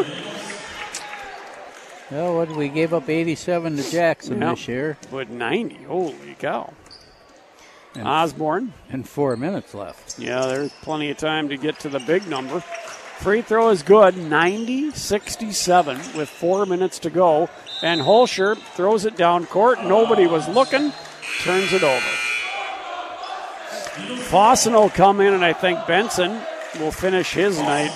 Well, what, we gave up 87 to Jackson this year. But 90, holy cow. And Osborne. And 4 minutes left. Yeah, there's plenty of time to get to the big number. Free throw is good, 90-67 with 4 minutes to go. And Holscher throws it down court. Nobody was looking. Turns it over. Fossen will come in, and I think Benson will finish his night.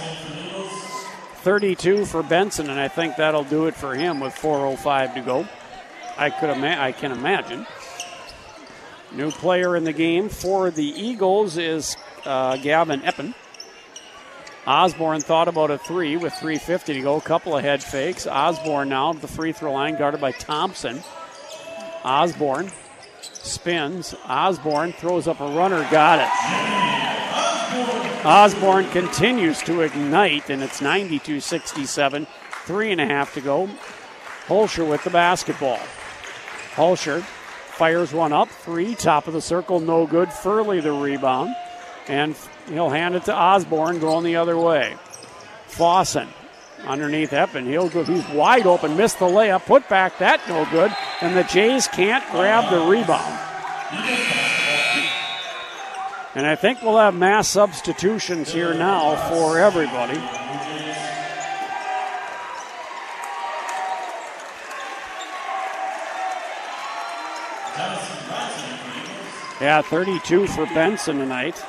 32 for Benson, and I think that'll do it for him with 4:05 to go. I can imagine. New player in the game for the Eagles is Gavin Eppen. Osborne thought about a three with 3:50 to go. Couple of head fakes. Osborne now at the free throw line, guarded by Thompson. Osborne spins. Osborne throws up a runner. Got it. Osborne continues to ignite, and it's 92-67. 3.5 to go. Holscher with the basketball. Holscher fires one up. 3, top of the circle, no good. Furley the rebound. And he'll hand it to Osborne, going the other way. Fossen underneath Eppen. He's wide open, missed the layup, put back, that no good. And the Jays can't grab the rebound. And I think we'll have mass substitutions here now for everybody. Yeah, 32 for Benson tonight.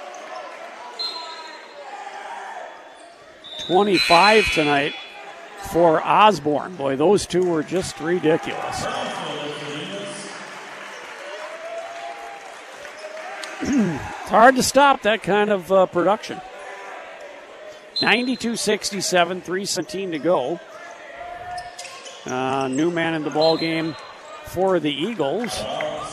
25 tonight for Osborne. Boy, those two were just ridiculous. It's hard to stop that kind of production. 92-67, 3:17 to go. New man in the ball game for the Eagles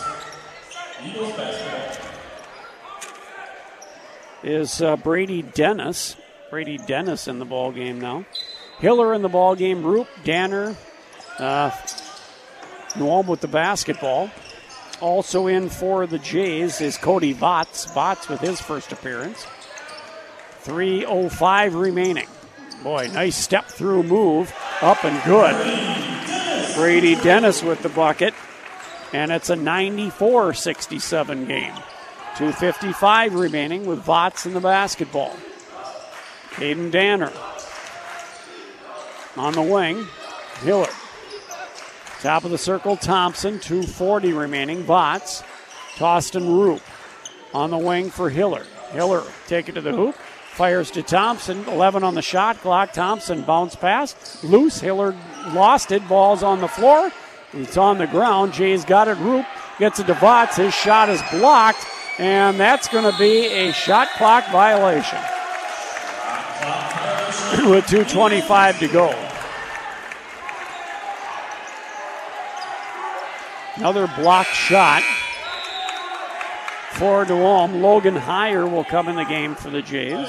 is Brady Dennis. Brady Dennis in the ball game now. Hiller in the ball game. Roop, Danner, New Ulm with the basketball. Also in for the Jays is Cody Votts. Votts with his first appearance. 3:05 remaining. Boy, nice step-through move. Up and good. Brady Dennis with the bucket. And it's a 94-67 game. 2:55 remaining with Votts in the basketball. Caden Danner on the wing. Hiller. Top of the circle, Thompson. 2:40 remaining. Votts. Tostin Roop on the wing for Hiller. Hiller take it to the hoop. Fires to Thompson. 11 on the shot clock. Thompson bounce pass. Loose. Hiller lost it. Ball's on the floor. It's on the ground. Jay's got it. Roop gets it to Votts. His shot is blocked. And that's going to be a shot clock violation. With 2:25 to go. Another blocked shot for New Ulm. Logan Heyer will come in the game for the Jays.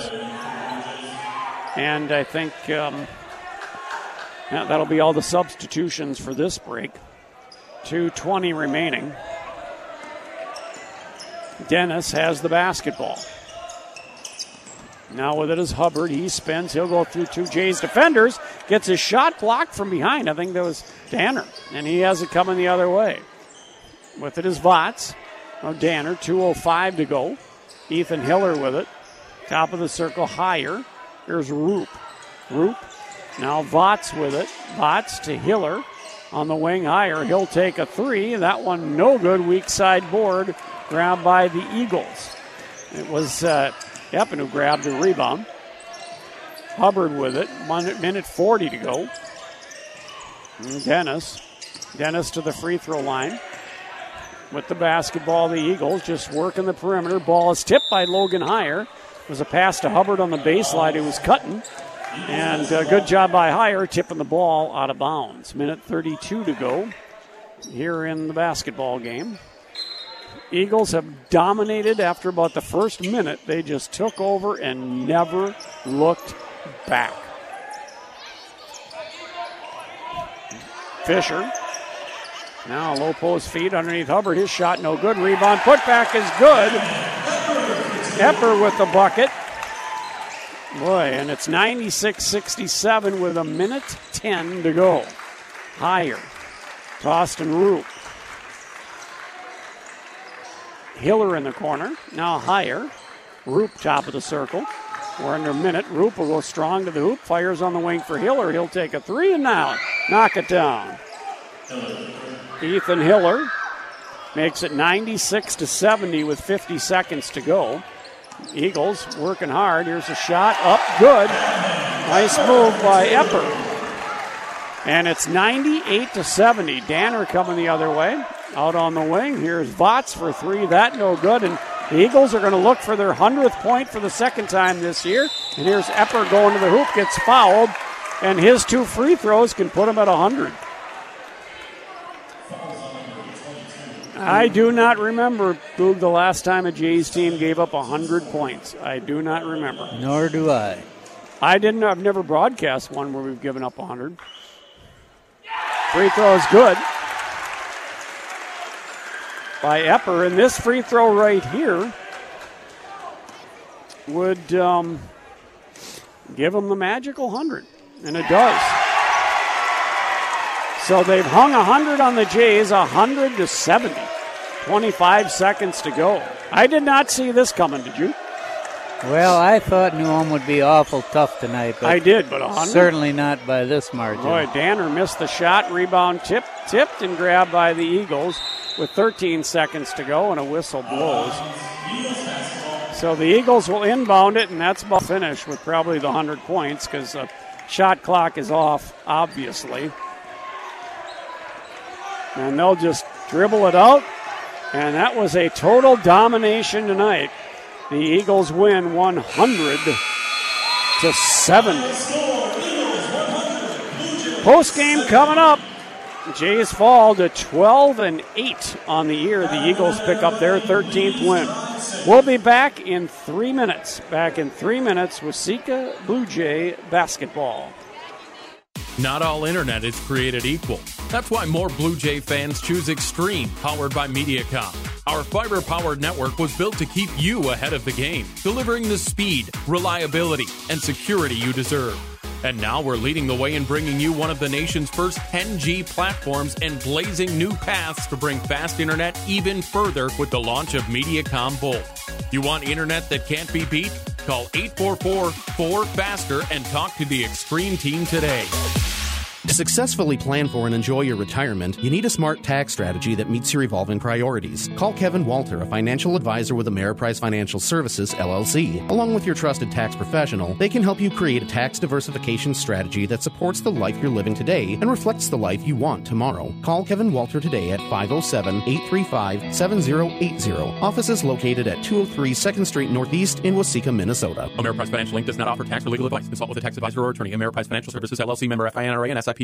And I think that'll be all the substitutions for this break. 2:20 remaining. Dennis has the basketball. Now with it is Hubbard. He spins. He'll go through two Jays defenders. Gets his shot blocked from behind. I think that was Danner. And he has it coming the other way. With it is Votts. Now Danner. 2:05 to go. Ethan Hiller with it. Top of the circle, Heyer. Here's Roop. Roop. Now Votts with it. Votts to Hiller. On the wing, Heyer. He'll take a three. That one no good. Weak side board. Grabbed by the Eagles. It was Eppen who grabbed the rebound. Hubbard with it. 1 minute 40 to go. And Dennis. Dennis to the free throw line. With the basketball, the Eagles just working the perimeter. Ball is tipped by Logan Heyer. It was a pass to Hubbard on the baseline. He was cutting. And good job by Heyer tipping the ball out of bounds. 1:32 to go here in the basketball game. Eagles have dominated after about the first minute. They just took over and never looked back. Fisher. Now low post feed underneath Hubbard. His shot no good. Rebound putback is good. Epper with the bucket. Boy, and it's 96-67 with 1:10 to go. Heyer. Tostin Roop. Hiller in the corner. Now Heyer. Roop top of the circle. We're under a minute. Roop will go strong to the hoop. Fires on the wing for Hiller. He'll take a three and now knock it down. Ethan Hiller makes it 96-70 with 50 seconds to go. Eagles working hard. Here's a shot up good. Nice move by Epper. And it's 98-70. Danner coming the other way. Out on the wing. Here's Votts for three. That no good. And the Eagles are going to look for their 100th point for the second time this year. And here's Epper going to the hoop. Gets fouled. And his two free throws can put him at 100. I do not remember, Boog, the last time a Jays team gave up 100 points. I do not remember. Nor do I. I've never broadcast one where we've given up 100. Free throw is good by Epper. And this free throw right here would give him the magical 100. And it does. So they've hung 100 on the Jays, 100-70. 25 seconds to go. I did not see this coming, did you? Well, I thought New Ulm would be awful tough tonight. But I did, but 100? Certainly not by this margin. Boy, Danner missed the shot. Rebound tipped and grabbed by the Eagles with 13 seconds to go, and a whistle blows. So the Eagles will inbound it, and that's about finished with probably the 100 points because the shot clock is off, obviously. And they'll just dribble it out. And that was a total domination tonight. The Eagles win 100-70. Post game coming up. Jays fall to 12-8 on the year. The Eagles pick up their 13th win. We'll be back in 3 minutes. Back in 3 minutes with Waseca Blue Jay basketball. Not all internet is created equal. That's why more Blue Jay fans choose Extreme, powered by Mediacom. Our fiber-powered network was built to keep you ahead of the game, delivering the speed, reliability, and security you deserve. And now we're leading the way in bringing you one of the nation's first 10G platforms and blazing new paths to bring fast internet even further with the launch of Mediacom Volt. You want internet that can't be beat? Call 844-4FASTER and talk to the Extreme team today. To successfully plan for and enjoy your retirement, you need a smart tax strategy that meets your evolving priorities. Call Kevin Walter, a financial advisor with Ameriprise Financial Services, LLC. Along with your trusted tax professional, they can help you create a tax diversification strategy that supports the life you're living today and reflects the life you want tomorrow. Call Kevin Walter today at 507-835-7080. Office is located at 203 2nd Street Northeast in Waseca, Minnesota. Ameriprise Financial Inc. does not offer tax or legal advice. Consult with a tax advisor or attorney. Ameriprise Financial Services, LLC, member FINRA and SIPC.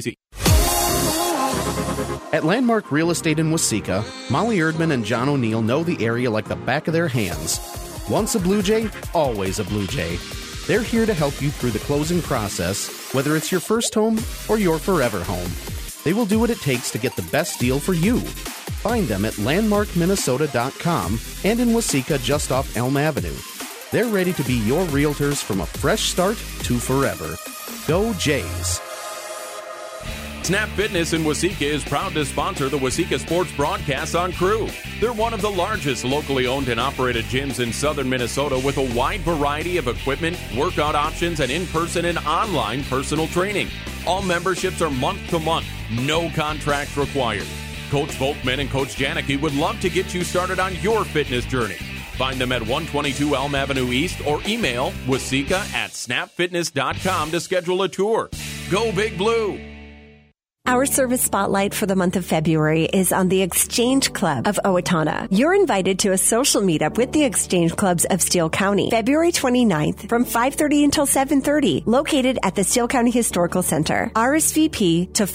At Landmark Real Estate in Waseca, Molly Erdman and John O'Neill know the area like the back of their hands. Once a Blue Jay, always a Blue Jay. They're here to help you through the closing process, whether it's your first home or your forever home. They will do what it takes to get the best deal for you. Find them at landmarkminnesota.com and in Waseca just off Elm Avenue. They're ready to be your realtors from a fresh start to forever. Go Jays! Snap Fitness in Waseca is proud to sponsor the Waseca Sports broadcasts on Crew. They're one of the largest locally owned and operated gyms in southern Minnesota with a wide variety of equipment, workout options, and in-person and online personal training. All memberships are month to month, no contract required. Coach Volkman and Coach Janicki would love to get you started on your fitness journey. Find them at 122 Elm Avenue East or email waseca@snapfitness.com to schedule a tour. Go Big Blue! Our service spotlight for the month of February is on the Exchange Club of Owatonna. You're invited to a social meetup with the Exchange Clubs of Steele County, February 29th from 5:30 until 7:30, located at the Steele County Historical Center. RSVP to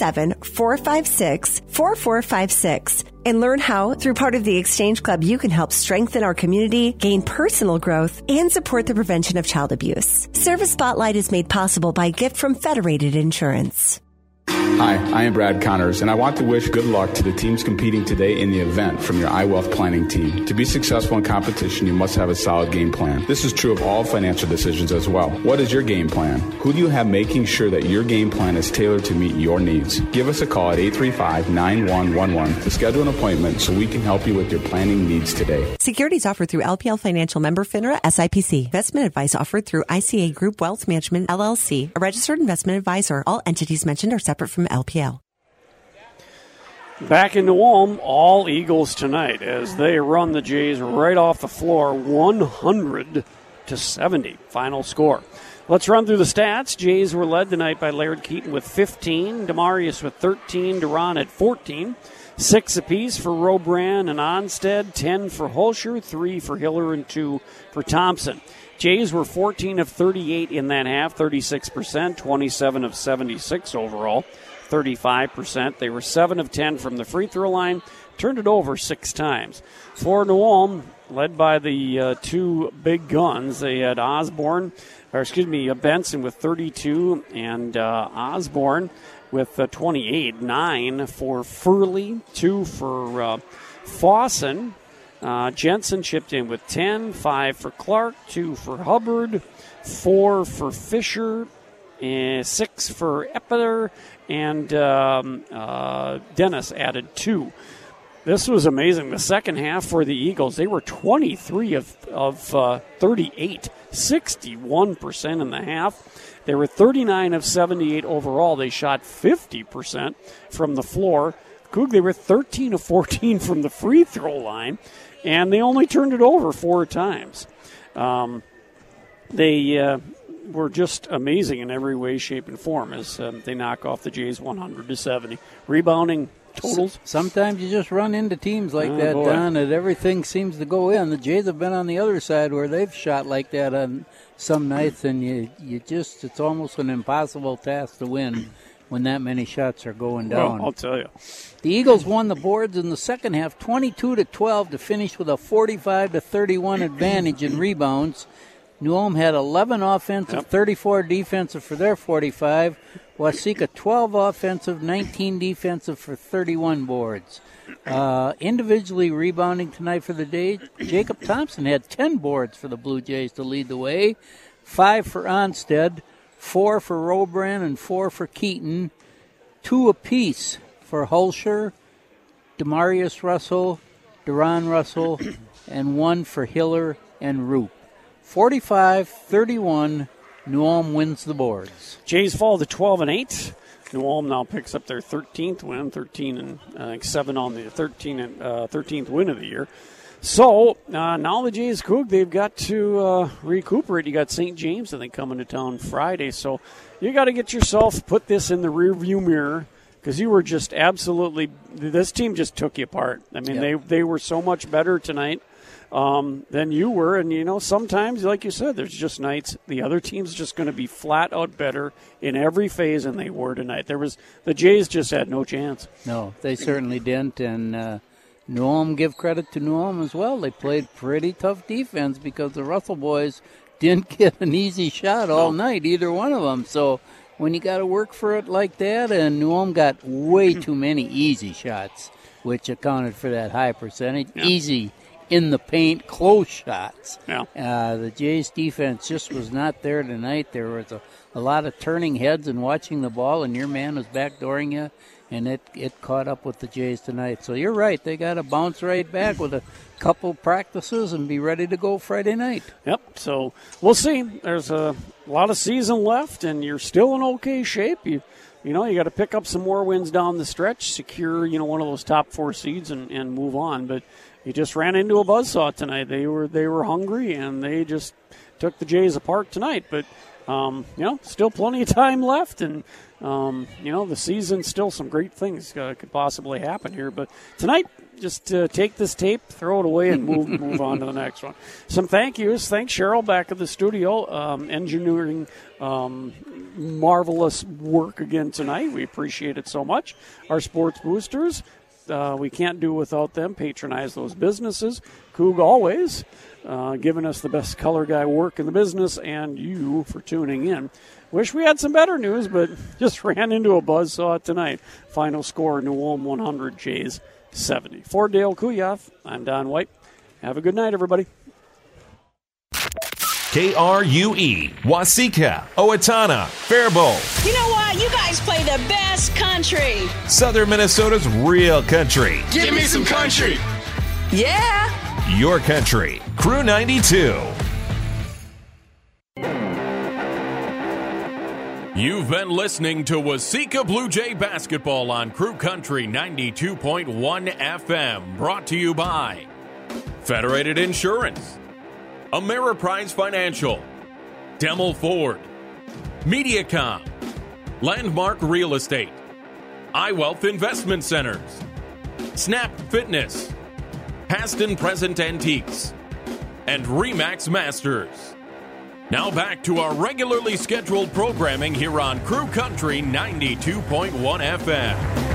507-456-4456. And learn how, through part of the Exchange Club, you can help strengthen our community, gain personal growth, and support the prevention of child abuse. Service Spotlight is made possible by a gift from Federated Insurance. Hi, I am Brad Connors, and I want to wish good luck to the teams competing today in the event from your iWealth planning team. To be successful in competition, you must have a solid game plan. This is true of all financial decisions as well. What is your game plan? Who do you have making sure that your game plan is tailored to meet your needs? Give us a call at 835-9111 to schedule an appointment so we can help you with your planning needs today. Securities offered through LPL Financial member FINRA SIPC. Investment advice offered through ICA Group Wealth Management LLC, a registered investment advisor. All entities mentioned are separate from LPL. Back in New Ulm, all Eagles tonight as they run the Jays right off the floor, 100-70. Final score. Let's run through the stats. Jays were led tonight by Laird Keaton with 15, Demarius with 13, Duran at 14, 6 apiece for Robran and Onstead, 10 for Hulsher, 3 for Hiller, and 2 for Thompson. Jays were 14 of 38 in that half, 36%, 27 of 76 overall, 35%. They were 7 of 10 from the free throw line, turned it over 6 times. For New Ulm, led by the two big guns, they had Benson with 32 and Osborne with 28. 9 for Furley, 2 for Fawson. Jensen chipped in with 10, 5 for Clark, 2 for Hubbard, 4 for Fisher, 6 for Epiter, and Dennis added 2. This was amazing. The second half for the Eagles, they were 23 of 38, 61% in the half. They were 39 of 78 overall. They shot 50% from the floor. Coug, they were 13 of 14 from the free throw line, and they only turned it over 4 times. They were just amazing in every way, shape, and form as they knock off the Jays 100-70. Rebounding totals. Sometimes you just run into teams like that, boy. Don, that everything seems to go in. The Jays have been on the other side where they've shot like that on some nights, and it's almost an impossible task to win when that many shots are going down. Well, I'll tell you. The Eagles won the boards in the second half 22-12 to finish with a 45-31 advantage in rebounds. New Ulm had 11 offensive, 34 defensive for their 45. Waseca 12 offensive, 19 defensive for 31 boards. Individually rebounding tonight for the day, Jacob Thompson had 10 boards for the Blue Jays to lead the way. 5 for Onstead, 4 for Robran, and 4 for Keaton. 2 apiece for Hulsher, Demarius Russell, Duran Russell, and 1 for Hiller and Roop. 45-31, New Ulm wins the boards. Jays fall to 12-8. New Ulm now picks up their 13th win, 7 on the 13th win of the year. So now the Jays, Coug, they've got to recuperate. You got St. James, I think, coming to town Friday. So you got to get yourself, put this in the rearview mirror, because you were just absolutely, this team just took you apart. I mean, they were so much better tonight than you were. And, sometimes, like you said, there's just nights the other team's just going to be flat out better in every phase than they were tonight. The Jays just had no chance. No, they certainly didn't. And New Ulm, give credit to New Ulm as well. They played pretty tough defense because the Russell boys didn't get an easy shot all night, either one of them. So when you got to work for it like that, and New Ulm got way too many easy shots, which accounted for that high percentage. Yeah. Easy in the paint, close shots. Yeah. The Jays' defense just was not there tonight. There was a lot of turning heads and watching the ball, and your man was backdooring you, and it caught up with the Jays tonight. So you're right. They got to bounce right back with a couple practices and be ready to go Friday night. Yep. So we'll see. There's a lot of season left, and you're still in okay shape. You got to pick up some more wins down the stretch, secure, one of those top 4 seeds and move on. But you just ran into a buzzsaw tonight. They were hungry, and they just took the Jays apart tonight. But, still plenty of time left, and, the season, still some great things could possibly happen here. But tonight, just take this tape, throw it away, and move on to the next one. Some thank yous. Thanks, Cheryl, back at the studio, engineering marvelous work again tonight. We appreciate it so much. Our sports boosters, we can't do without them. Patronize those businesses. Coug always giving us the best color guy work in the business, and you for tuning in. Wish we had some better news, but just ran into a buzzsaw tonight. Final score, New Ulm 100, Jays 70. For Dale Kuyath, I'm Don White. Have a good night, everybody. KRUE, Waseca, Owatonna, Faribault. You know what? You guys play the best country. Southern Minnesota's real country. Give me some country. Yeah. Your country. Crew 92. You've been listening to Waseca Blue Jay basketball on Crew Country 92.1 FM. Brought to you by Federated Insurance, Ameriprise Financial, Demel Ford, Mediacom, Landmark Real Estate, iWealth Investment Centers, Snap Fitness, Past and Present Antiques, and Remax Masters. Now back to our regularly scheduled programming here on Crew Country 92.1 FM.